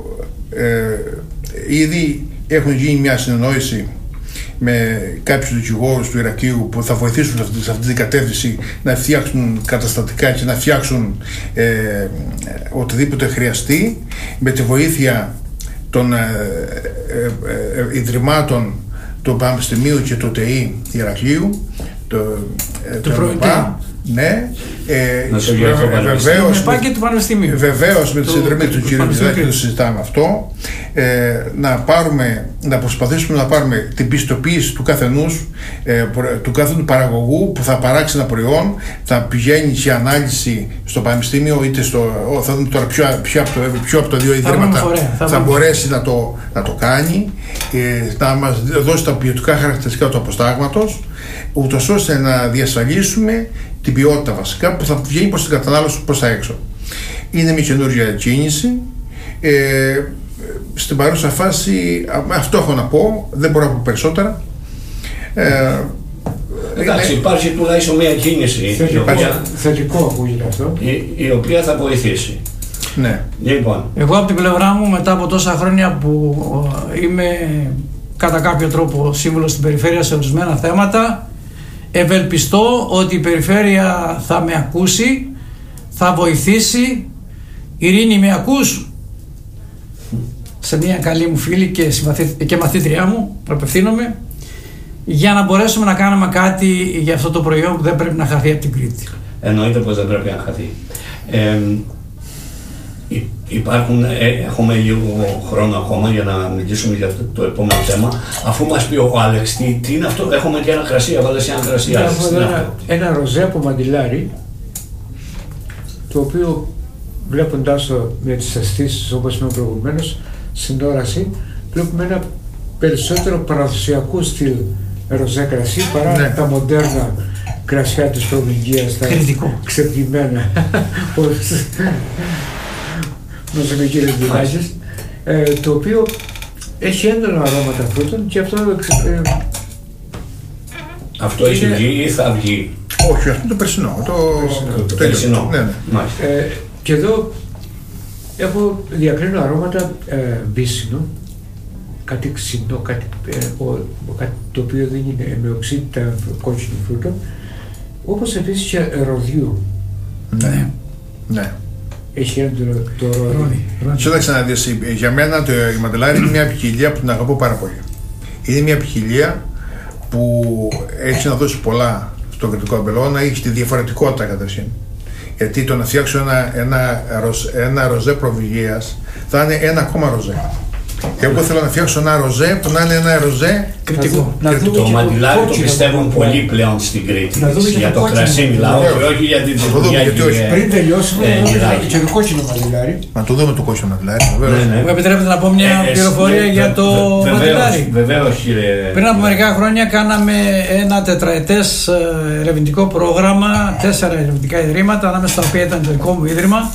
ε, ήδη έχουν γίνει μια συνεννόηση με κάποιους δικηγόρους του Ηρακλείου που θα βοηθήσουν σε αυτή την κατεύθυνση να φτιάξουν καταστατικά και να φτιάξουν ε, οτιδήποτε χρειαστεί, με τη βοήθεια των ε, ε, ε, ιδρυμάτων του Πανεπιστημίου και του ΤΕΗ Ηρακλείου, το, ε, το, το ΠΑ, ναι, ε, βεβαίως με, βεβαίως με τη συνδρομή του κ. Μητσοτάκη το συζητάμε αυτό, ε, να πάρουμε, να προσπαθήσουμε να πάρουμε την πιστοποίηση του καθενούς, ε, του καθενού παραγωγού που θα παράξει ένα προϊόν, θα πηγαίνει σε ανάλυση στο πανεπιστήμιο, είτε στο, θα δούμε τώρα ποιο, ποιο, από, το, ποιο από τα δύο ιδρύματα θα, θα, θα μπορέσει να το, να το κάνει, ε, να μας δώσει τα ποιοτικά χαρακτηριστικά του αποστάγματος, ούτως ώστε να διασφαλίσουμε την ποιότητα βασικά που θα βγαίνει προς την κατανάλωση προς τα έξω. Είναι μια καινούργια κίνηση. Ε, στην παρούσα φάση αυτό έχω να πω, δεν μπορώ να πω περισσότερα. Ε, Εντάξει, είναι... υπάρχει τουλάχιστον μια κίνηση θετικό, η οποία, θετικό ακούγεται αυτό. Η, η οποία θα βοηθήσει. Ναι. Λοιπόν. Εγώ από την πλευρά μου, μετά από τόσα χρόνια που είμαι κατά κάποιο τρόπο σύμβουλος στην περιφέρεια σε ορισμένα θέματα, ευελπιστώ ότι η περιφέρεια θα με ακούσει, θα βοηθήσει. Ειρήνη, με ακούς? Σε μια καλή μου φίλη και, συμμαθή, και μαθήτριά μου απευθύνομαι, για να μπορέσουμε να κάνουμε κάτι για αυτό το προϊόν που δεν πρέπει να χαθεί από την Κρήτη. Εννοείται πως δεν πρέπει να χαθεί. Ε, υπάρχουν, ε, έχουμε λίγο χρόνο ακόμα για να μιλήσουμε για αυτό το επόμενο θέμα. Αφού μας πει ο Άλεξ, τι, τι είναι αυτό, έχουμε και ένα κρασί, έβαλες ένα κρασί. Έχουμε ένα, ένα ροζέ από μαντιλάρι, το οποίο βλέποντάς το με τις αισθήσεις, όπως είπαμε προηγουμένως, στην όραση, βλέπουμε ένα περισσότερο παραδοσιακού στυλ ροζέ κρασί παρά ναι. τα μοντέρνα κρασιά της προβυγγίας, τα ξεπλημμένα, όπως μας είπε ο κύριος Μπιλάκης, ε, το οποίο έχει έντονα αρώματα φρούτων και αυτό ε, αυτό έχει είναι... βγει ή θα βγει? Όχι, αυτό είναι το περσινό. Το, το, το περσινό. Ναι, ναι. Ε, και εδώ έχω διακρίνω αρώματα ε, μπίσινο, κάτι ξινό, κάτι, ε, ο, κάτι το οποίο δεν είναι με οξύτητα κόκκινο φρούτο, όπως επίσης και ροδιού. Ναι, ναι. Έχει έντονο το ρόδι. Κοίταξε να δεις, για μένα το, η μαντελάρι είναι μια ποικιλία που την αγαπώ πάρα πολύ. Είναι μια ποικιλία που έχει να δώσει πολλά στον κριτικό αμπελώνα, έχει τη διαφορετικότητα καταρχήν. Γιατί το να φτιάξω ένα, ένα, ένα ροζέ προβυγείας θα είναι ένα ακόμα ροζέ. Και εγώ θέλω να φτιάξω ένα ροζέ που να είναι ένα ροζέ κριτικό. Να δούμε το μαντιλάρι το πιστεύουν πολύ πλέον στην Κρήτη. Για το κρασί μιλάω και όχι για την δουλειά. Πριν τελειώσουμε, και το κόκκινο μαντιλάρι. Να το δούμε το κόκκινο μαντιλάρι. Μου επιτρέπετε να πω μια πληροφορία για το μαντιλάρι? Βεβαίως, κύριε. Πριν από μερικά χρόνια κάναμε ένα τετραετές ερευνητικό πρόγραμμα, τέσσερα ερευνητικά ιδρύματα, ανάμεσα στα οποία ήταν το δικό μου ίδρυμα,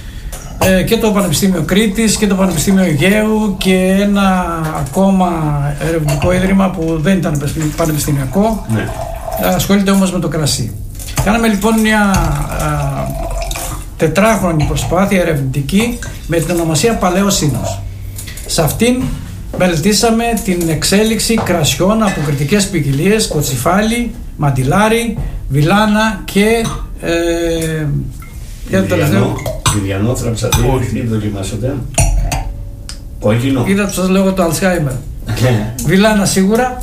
και το Πανεπιστήμιο Κρήτης και το Πανεπιστήμιο Αιγαίου και ένα ακόμα ερευνητικό ίδρυμα που δεν ήταν πανεπιστημιακό, ναι. ασχολείται όμως με το κρασί. Κάναμε λοιπόν μια α, τετράχρονη προσπάθεια ερευνητική με την ονομασία Παλαιός Ίνος. Σε αυτήν μελετήσαμε την εξέλιξη κρασιών από κρητικές ποικιλίες, κοτσιφάλι, μαντιλάρι, βιλάνα και ε, για το τελευταίο. Λιβιανό, θραψατήρι, τι δοκιμάσατε? Κόκκινο. Είδα που σας λέω το Αλσχάιμερ. Βιλάνα σίγουρα,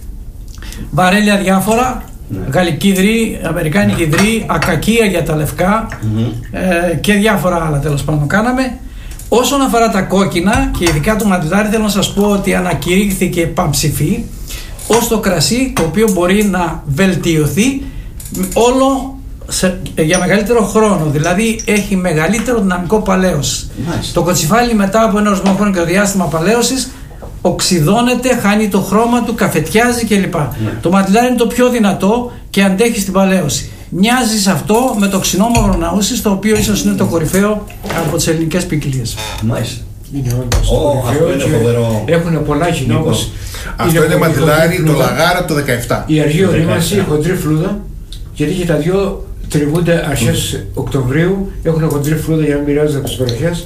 βαρέλια διάφορα, ναι. γαλλική δρύ, αμερικάνικη δρύ, ακακία για τα λευκά mm-hmm. ε, και διάφορα άλλα τέλος πάντων κάναμε. Όσον αφορά τα κόκκινα και ειδικά το μαντιλάρι, θέλω να σας πω ότι ανακηρύχθηκε παμψηφί ως το κρασί το οποίο μπορεί να βελτιωθεί όλο σε, για μεγαλύτερο χρόνο, δηλαδή έχει μεγαλύτερο δυναμικό παλαίωση. Το κοτσιφάλι μετά από ένα ορισμένο χρονικό διάστημα παλαίωσης οξυδώνεται, χάνει το χρώμα του, καφετιάζει κλπ. Ναι. Το μαντιλάρι είναι το πιο δυνατό και αντέχει στην παλαίωση. Μοιάζει σε αυτό με το ξινόμαυρο ναούσις, το οποίο ίσως είναι το κορυφαίο από τις ελληνικές ποικιλίες. Μάλιστα. Είναι όντως το κορυφαίο και έχουν πολλά κοινά όμως. Αυτό είναι μαντιλάρι, το λαγάρα το δεκαεπτά. Η αργή ορίμανση, η χοντρή φλούδα, γιατί και τα δυο τριβούνται αρχές Οκτωβρίου, έχουν χοντρή φλούδα για να μοιράζονται από τις περιοχές.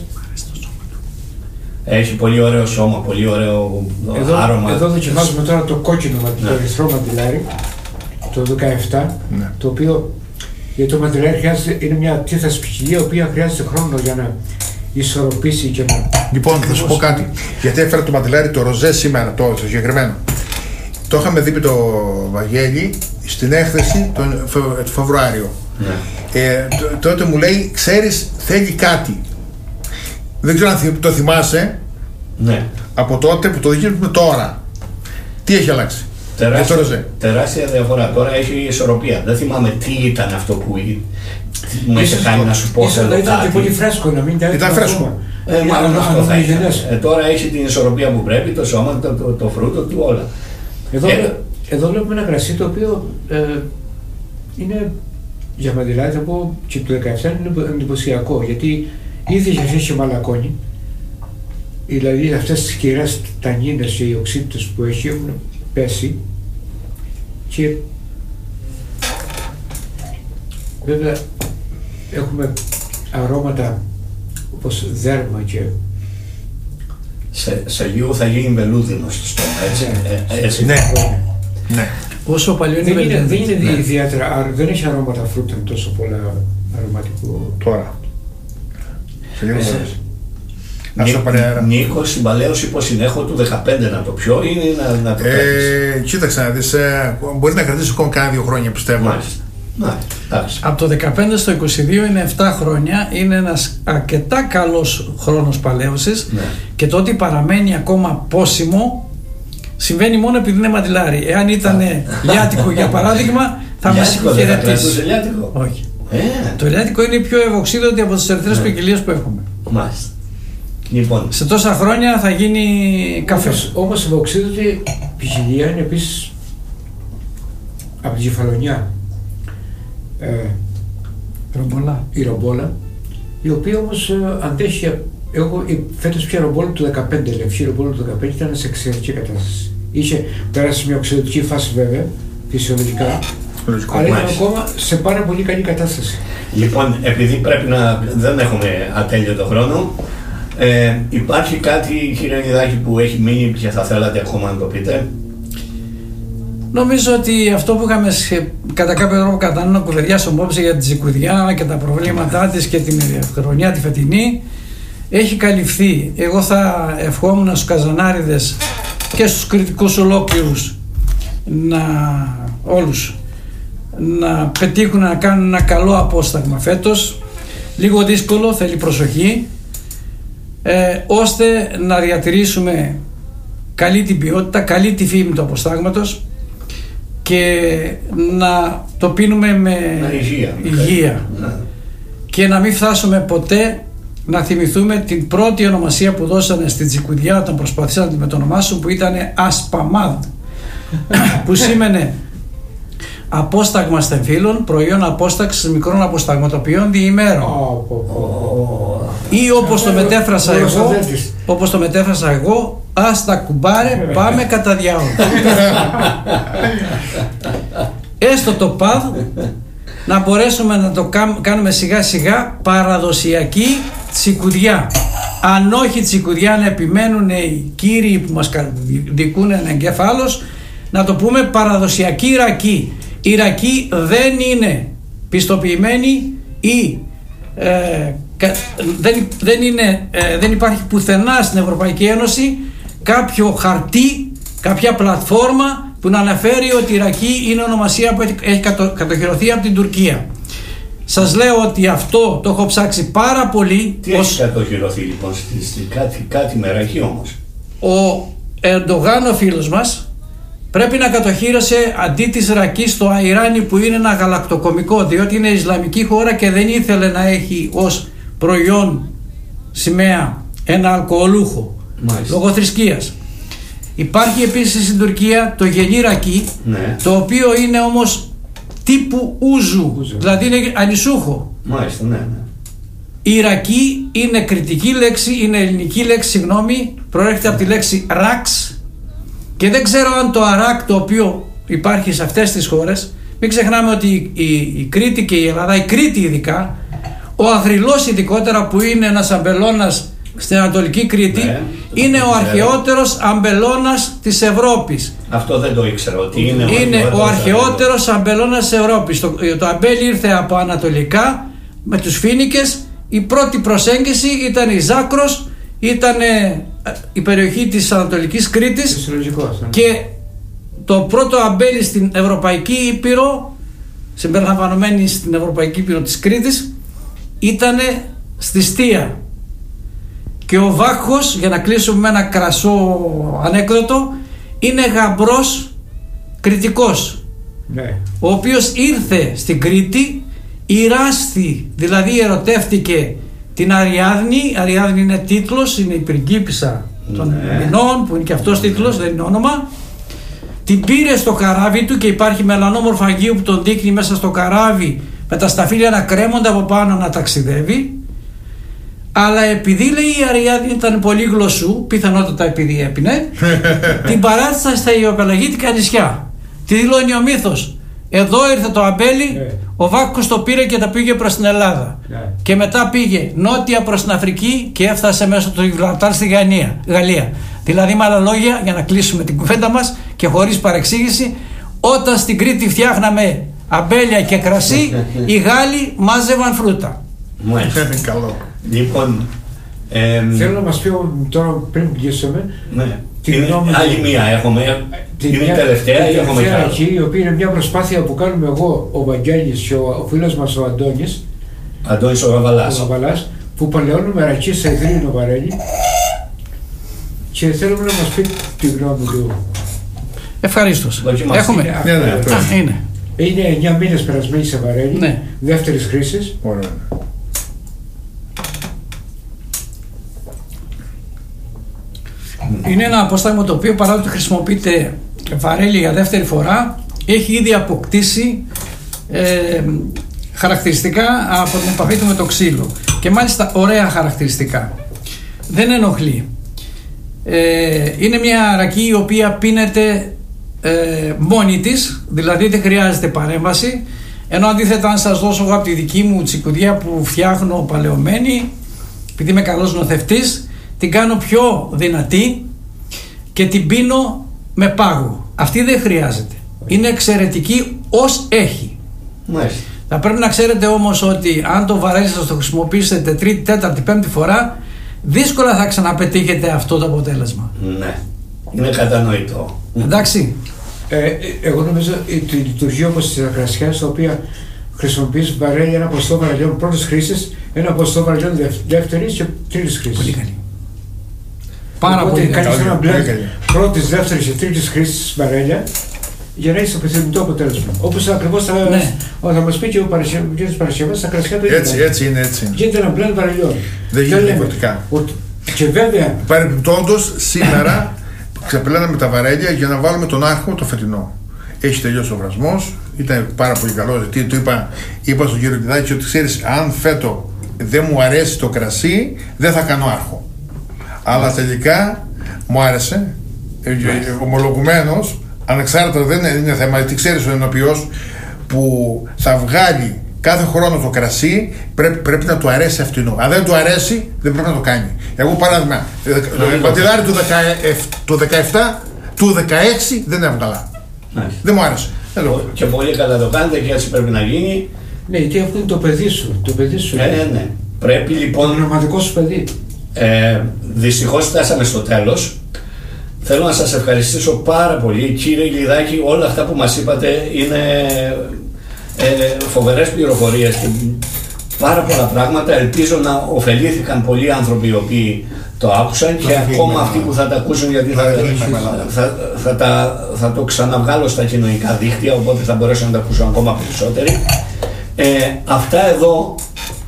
Έχει πολύ ωραίο σώμα, πολύ ωραίο εδώ, άρωμα. Εδώ δοκιμάζουμε τώρα το κόκκινο μαντιλάρι, το ερυθρό μαντιλάρι, το δεκαεπτά, ναι. το οποίο γιατί το μαντιλάρι χρειάζεται, είναι μια αντίθεση ποικιλία, η οποία χρειάζεται χρόνο για να ισορροπήσει και να... Λοιπόν, θα σου πω κάτι, γιατί έφερα το μαντιλάρι το ροζέ σήμερα, το, το συγκεκριμένο. Το είχαμε δει με το Βαγγέλη στην έκθεση τον Φε, Φεβρουάριο. Ναι. Ε, τότε μου λέει, ξέρεις, θέλει κάτι. Δεν ξέρω αν το θυμάσαι, ναι. από τότε που το δείχνουμε τώρα. Τι έχει αλλάξει? Τεράστια, ε, τεράστια διαφορά. Τώρα έχει ισορροπία. Δεν θυμάμαι τι ήταν αυτό που μου είχε κάνει να σου πω. Ίσως ήταν και πολύ φρέσκο να μην τα ήταν φρέσκο. Ε, μάλλον αυτό θα ήταν. Ε, τώρα έχει την ισορροπία που πρέπει, το σώμα, το, το, το φρούτο του, όλα. Εδώ, ε, εδώ βλέπουμε ένα κρασί το οποίο ε, είναι για μαντιλάρι, θα πω και το δεκαεπτά είναι εντυπωσιακό, γιατί ήδη έχει αρχίσει και μαλακώνει, δηλαδή αυτές τις κυρές τανίνες και οι οξύτητες που έχει έχουν πέσει και βέβαια έχουμε αρώματα όπως δέρμα και... Σε, σε λίγο θα γίνει βελούδινο στο στόμα, έτσι. Ναι. Ε, έτσι. Ναι. Ναι. Όσο παλιό είναι, δεν είναι, δεν είναι ναι. ιδιαίτερα, δεν έχει αρώματα φρούτων τόσο πολλά αρωματικό. Τώρα. Σε λίγο Μέσα. θα Νίκο, συμπαλαίωση πως είναι, έχω του δεκαπέντε να το πιω ή να, να το ε, κοίταξε να δεις, ε, μπορεί να κρατήσει ακόμα κάνα δύο χρόνια πιστεύω. Μάλιστα. Μάλιστα. Από το δεκαπέντε στο είκοσι δύο είναι επτά χρόνια, είναι ένας αρκετά καλός χρόνος παλαίωσης, ναι. Και το ότι παραμένει ακόμα πόσιμο συμβαίνει μόνο επειδή είναι μαντιλάρι. Εάν ήταν λιάτικο για παράδειγμα θα μας είχε χαιρετήσει. Όχι. Ε. Το λιάτικο είναι η πιο ευοξίδωτη από τις ερυθρές ναι. ποικιλίες που έχουμε. Μάλιστα. Λοιπόν. Σε τόσα χρόνια θα γίνει καφέ. Όμως, όμως η ευοξίδωτη ποικιλία είναι επίσης από τη Κεφαλονιά. Ε, ρομπολά. Η ρομπόλα, η οποία όμως ε, αντέχει. Εγώ φέτος πια ρομπόλα του δεκαπέντε, λευκή ρομπόλα του δεκαπέντε ήταν σε εξαιρετική κατάσταση. Είχε περάσει μια οξυδοτική φάση βέβαια, φυσιολογικά, Λογικό. αλλά ήταν ακόμα σε πάρα πολύ καλή κατάσταση. Λοιπόν, επειδή πρέπει να δεν έχουμε ατέλειωτο χρόνο, ε, υπάρχει κάτι, κύριε Νιδάκη, που έχει μείνει και θα θέλατε ακόμα να το πείτε? Νομίζω ότι αυτό που είχαμε κατά κάποιο τρόπο κατά νου να κουβεντιάσουμε απόψε για τη Τζικουδιά και τα προβλήματά της και την χρονιά τη φετινή έχει καλυφθεί. Εγώ θα ευχόμουν στους καζανάριδες και στους κριτικούς ολόκληρους να όλους να πετύχουν να κάνουν ένα καλό απόσταγμα φέτος. Λίγο δύσκολο, θέλει προσοχή, ε, ώστε να διατηρήσουμε καλή την ποιότητα, καλή τη φήμη του αποστάγματος και να το πίνουμε με υγεία, υγεία. Ναι. Και να μην φτάσουμε ποτέ να θυμηθούμε την πρώτη ονομασία που δώσανε στην Τζικουδιά όταν προσπαθήσαν να την μετονομάσουν, που ήταν Ασπαμάδ που σήμαινε απόσταγμα στεμφύλων, προϊόν απόσταξης μικρών αποσταγματοποιών διημέρων. Oh, oh, oh. Ή όπως το μετέφρασα εγώ, όπως το μετέφρασα εγώ, ας τα κουμπάρε, πάμε κατά διάολο. Έστω το παδ να μπορέσουμε να το κάνουμε σιγά σιγά παραδοσιακή τσικουδιά. Αν όχι τσικουδιά, να επιμένουν οι κύριοι που μας δικούν ένα εγκέφαλος, να το πούμε παραδοσιακή ρακή. Η ρακή δεν είναι πιστοποιημένη ή ε, δεν, δεν, είναι, ε, δεν υπάρχει πουθενά στην Ευρωπαϊκή Ένωση κάποιο χαρτί, κάποια πλατφόρμα που να αναφέρει ότι η ρακή είναι ονομασία που έχει κατοχυρωθεί από την Τουρκία. Σας λέω ότι αυτό το έχω ψάξει πάρα πολύ. Τι ως... έχει κατοχυρωθεί λοιπόν, στη, στη, κάτι, κάτι με ρακή όμως? Ο Ερντογάν, ο φίλος μας, πρέπει να κατοχύρωσε αντί της ρακής στο Αϊράνι, που είναι ένα γαλακτοκομικό, διότι είναι Ισλαμική χώρα και δεν ήθελε να έχει ως προϊόν σημαία ένα αλκοολούχο. Μάλιστα. Λόγω θρησκείας. Υπάρχει επίσης στην Τουρκία το γελί ρακί, ναι. Το οποίο είναι όμως τύπου ούζου, ούζου. Δηλαδή είναι ανισούχο. Μάλιστα, ναι, ναι. Η ρακί είναι κριτική λέξη, είναι ελληνική λέξη, συγγνώμη, προέρχεται από τη λέξη ραξ, και δεν ξέρω αν το αράκ το οποίο υπάρχει σε αυτές τις χώρες, μην ξεχνάμε ότι η, η, η Κρήτη και η Ελλάδα, η Κρήτη ειδικά, ο Αγριλός ειδικότερα, που είναι ένας αμπελώνας στην Ανατολική Κρήτη, ναι, είναι ο αρχαιότερος αμπελώνας της Ευρώπης. Αυτό δεν το ήξερα, ότι είναι, είναι ο, ο αρχαιότερος αμπελώνας της Ευρώπης. Το, το αμπέλι ήρθε από ανατολικά με τους Φοίνικες. Η πρώτη προσέγγιση ήταν η Ζάκρος, ήταν η περιοχή της Ανατολικής Κρήτης, και το πρώτο αμπέλι στην Ευρωπαϊκή Ήπειρο, συμπεριλαμβανομένη στην Ευρωπαϊκή Ήπειρο της Κρήτης, ήταν στη Στία. Και ο Βάχος, για να κλείσουμε με ένα κρασό ανέκδοτο, είναι γαμπρός κριτικός, ναι. Ο οποίος ήρθε στην Κρήτη, ηράστη, δηλαδή ερωτεύτηκε την Αριάδνη. Αριάδνη είναι τίτλος, είναι η πριγκίπισσα των ναι. Μινών, που είναι και αυτός τίτλος, δεν είναι όνομα. Την πήρε στο καράβι του και υπάρχει μελανόμορφο Αγίου που τον δείχνει μέσα στο καράβι με τα σταφύλια να κρέμονται από πάνω, να ταξιδεύει. Αλλά επειδή, λέει, η Αριάδνη ήταν πολύ γλωσσού, πιθανότατα επειδή έπινε, την παράτησαν στα Ιωπελαγίτικα νησιά. Τη δηλώνει ο μύθος. Εδώ ήρθε το αμπέλι, ναι. ο Βάκκος το πήρε και τα πήγε προς την Ελλάδα. Ναι. Και μετά πήγε νότια προς την Αφρική και έφτασε μέσω του Γιβραλτάρ στη Γαλλία. Γαλλία. Δηλαδή, με άλλα λόγια, για να κλείσουμε την κουβέντα μας και χωρίς παρεξήγηση, όταν στην Κρήτη φτιάχναμε αμπέλια και κρασί, οι Γάλλοι μάζευαν φρούτα. Μάλιστα. Είναι καλό. Λοιπόν, ε, θέλω να μας πει τώρα πριν κλείσουμε. Ναι. Την είναι, γνώμη άλλη του, μία έχουμε. την Είναι η μια, τελευταία ή έχουμε κι άλλο? Αρχή, η οποία είναι μια προσπάθεια που κάνουμε εγώ, ο Βαγγέλης και ο, ο φίλος μας ο Αντώνης. Αντώνης ο Γαβαλάς. Ο Γαβαλάς, που παλαιώνουμε ρακί σε Ιδρύινο Βαρέλι. Και θέλουμε να μας πει τη γνώμη του. Ευχαρίστως. Δοκιμάστε. Έχουμε. Ναι, ναι, Α, είναι. Είναι εννιά μήνες περασμένοι σε Βαρέλι, Ναι. δεύτερης χρήσης. Ωραία. Είναι ένα απόσταγμα το οποίο, παρά ότι χρησιμοποιείται βαρέλι για δεύτερη φορά, έχει ήδη αποκτήσει ε, χαρακτηριστικά από την επαφή του με το ξύλο, και μάλιστα ωραία χαρακτηριστικά. Δεν ενοχλεί. Ε, είναι μια ρακή η οποία πίνεται ε, μόνη της, δηλαδή δεν χρειάζεται παρέμβαση, ενώ αντίθετα αν σας δώσω εγώ από τη δική μου τσικουδιά που φτιάχνω παλαιωμένη, επειδή είμαι καλός νοθευτής, την κάνω πιο δυνατή και την πίνω με πάγο. Αυτή δεν χρειάζεται. Είναι εξαιρετική ως έχει. Μάλιστα. Θα πρέπει να ξέρετε όμως ότι αν το βαρέλι σας το χρησιμοποιήσετε τρίτη, τέταρτη, πέμπτη φορά, δύσκολα θα ξαναπετύχετε αυτό το αποτέλεσμα. Ναι. Είναι κατανοητό. Εντάξει. Ε, εγώ νομίζω ότι λειτουργεί όπως στις κρασιάς, τα οποία χρησιμοποιείς βαρέλι, ένα ποσοστό βαρελιών πρώτης χρήσης, ένα ποσοστό βαρελιών δεύτερης και τρίτης χρήσης. Πολύ καλή. Πάρα Οπότε πολύ καλή. κάνεις ένα Πολύ blend καλή. πρώτης, δεύτερης και τρίτης χρήσης βαρέλια για να έχεις το επιθυμητό αποτέλεσμα. Όπως ακριβώς θα, Ναι. θα μας πει και ο Παρασκευής Παρασκευάς στα κρασιά του. Έτσι, έτσι είναι, έτσι είναι. Γίνεται ένα blend βαρελιών. Δεν Και γίνεται λέμε διαφορετικά. ότι- Και βέβαια, Παρεμπιπτόντως, σήμερα ξεπλέναμε τα βαρέλια για να βάλουμε τον άρχο το φετινό. Έχει τελειώσει ο βρασμός, ήταν πάρα πολύ καλό. Γιατί του είπα, είπα στον κύριο Λιδάκη ότι ξέρεις, αν φέτο δεν μου αρέσει το κρασί, δεν θα κάνω άρχο. Αλλά τελικά μου άρεσε, ε, ε, ομολογουμένος, ανεξάρτητα δεν είναι θέμα, γιατί ξέρεις ο ενοποιός που θα βγάλει κάθε χρόνο το κρασί, πρέπει, πρέπει να του αρέσει αυτινό. Αν δεν του αρέσει, δεν πρέπει να το κάνει. Εγώ παράδειγμα, ε, το πατηλάρι του, δεκαεφ- του δεκαεπτά, του δεκαέξι δεν έβγαλα. Μάλιστα. Δεν μου άρεσε. Δεν το Ο- Και πολύ καλά το κάνετε και έτσι πρέπει να γίνει. ναι, γιατί αυτό είναι το παιδί σου. Το παιδί σου. Ε, ναι, ναι. Πρέπει Το λοιπόν. πνευματικό σου παιδί. Ε, δυστυχώς φτάσαμε στο τέλος. Θέλω να σας ευχαριστήσω πάρα πολύ, κύριε Λιδάκη. Όλα αυτά που μας είπατε είναι ε, φοβερές πληροφορίες και πάρα πολλά πράγματα. Ελπίζω να ωφελήθηκαν πολλοί άνθρωποι οι οποίοι το άκουσαν και ακόμα αυτοί που θα τα ακούσουν, γιατί θα, θα, θα, τα, θα το ξαναβγάλω στα κοινωνικά δίκτυα, οπότε θα μπορέσουν να τα ακούσουν ακόμα περισσότεροι. Ε, αυτά εδώ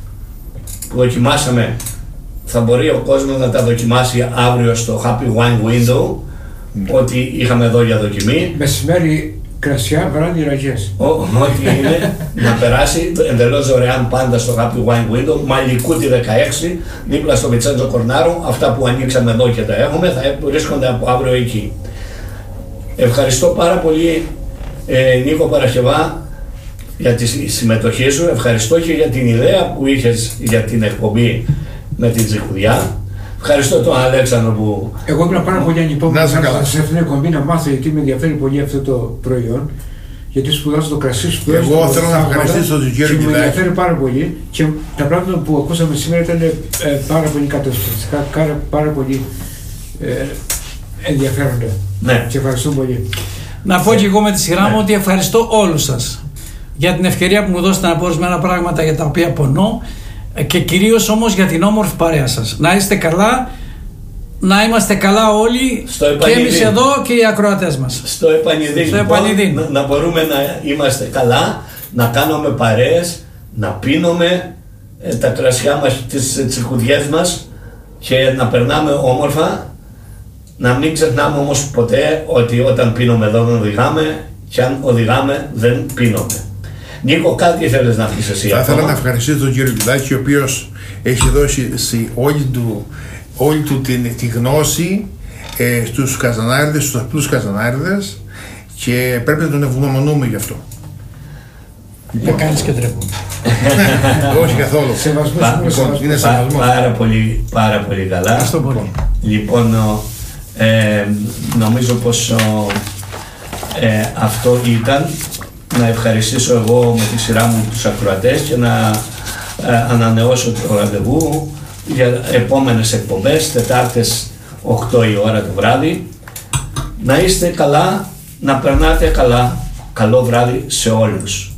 που δοκιμάσαμε θα μπορεί ο κόσμος να τα δοκιμάσει αύριο στο Happy Wine Window, ό,τι είχαμε εδώ για δοκιμή. Μεσημέρι κρασιά, βράδυ ραγιές. Ό- Ό,τι είναι να περάσει εντελώς δωρεάν πάντα στο Happy Wine Window, Μαλικούτη δεκαέξι, δίπλα στο Βιτσέντζο Κορνάρο. Αυτά που ανοίξαμε εδώ και τα έχουμε θα βρίσκονται από αύριο εκεί. Ευχαριστώ πάρα πολύ, ε, Νίκο Παρασκευά, για τη συμμετοχή σου. Ευχαριστώ και για την ιδέα που είχες για την εκπομπή με την Τζικουδιά. Ευχαριστώ τον Αλέξανδρο που... Εγώ ήμουν πάρα πολύ ανυπόμονο Να είσαι καλά. σε αυτήν την εκπομπή να μάθω, γιατί με ενδιαφέρει πολύ αυτό το προϊόν. Γιατί σπουδάζω το κρασί, σπουδάζω. Εγώ το θέλω να θαύματα ευχαριστήσω τον κύριο και με Κιδάκη. ενδιαφέρει πάρα πολύ. Και τα πράγματα που ακούσαμε σήμερα ήταν ε, πάρα πολύ καταστροφικά, πάρα, πάρα πολύ ε, ενδιαφέροντα. Ναι. Και ευχαριστώ πολύ. Να πω και εγώ με τη σειρά μου Ναι. ότι ευχαριστώ όλους σας για την ευκαιρία που μου δώσετε να πω ορισμένα πράγματα για τα οποία πονώ, και κυρίως όμως για την όμορφη παρέα σας. Να είστε καλά, να είμαστε καλά όλοι, Στο και επανειδή. εμείς εδώ και οι ακροατές μας. Στο επανειδή, Στο λοιπόν, επανειδή. να, να μπορούμε να είμαστε καλά, να κάνουμε παρέες, να πίνουμε ε, τα κρασιά μας, τις τσικουδιές μας και να περνάμε όμορφα. Να μην ξεχνάμε όμως ποτέ ότι όταν πίνουμε εδώ δεν οδηγάμε, και αν οδηγάμε δεν πίνουμε. Νίκο, κάτι θέλεις να πεις εσύ? Θα ήθελα ακόμα? να ευχαριστήσω τον κύριο Λιδάκη, ο οποίος έχει δώσει σε όλη του, όλη του την, τη γνώση ε, στους καζανάριδες, στους απλούς καζανάριδες, και πρέπει να τον ευγνωμονούμε γι' αυτό. Δεν κάνεις και τρέχουν. Όχι καθόλου. Σεβασμός, είναι σεβασμός. Πάρα πολύ, πάρα πολύ καλά. Ευχαριστώ πολύ. Λοιπόν, ε, νομίζω πως ε, αυτό ήταν. Να ευχαριστήσω εγώ με τη σειρά μου τους ακροατές και να ε, ανανεώσω το ραντεβού για επόμενες εκπομπές, Τετάρτες οκτώ η ώρα το βράδυ. Να είστε καλά, να περνάτε καλά. Καλό βράδυ σε όλους.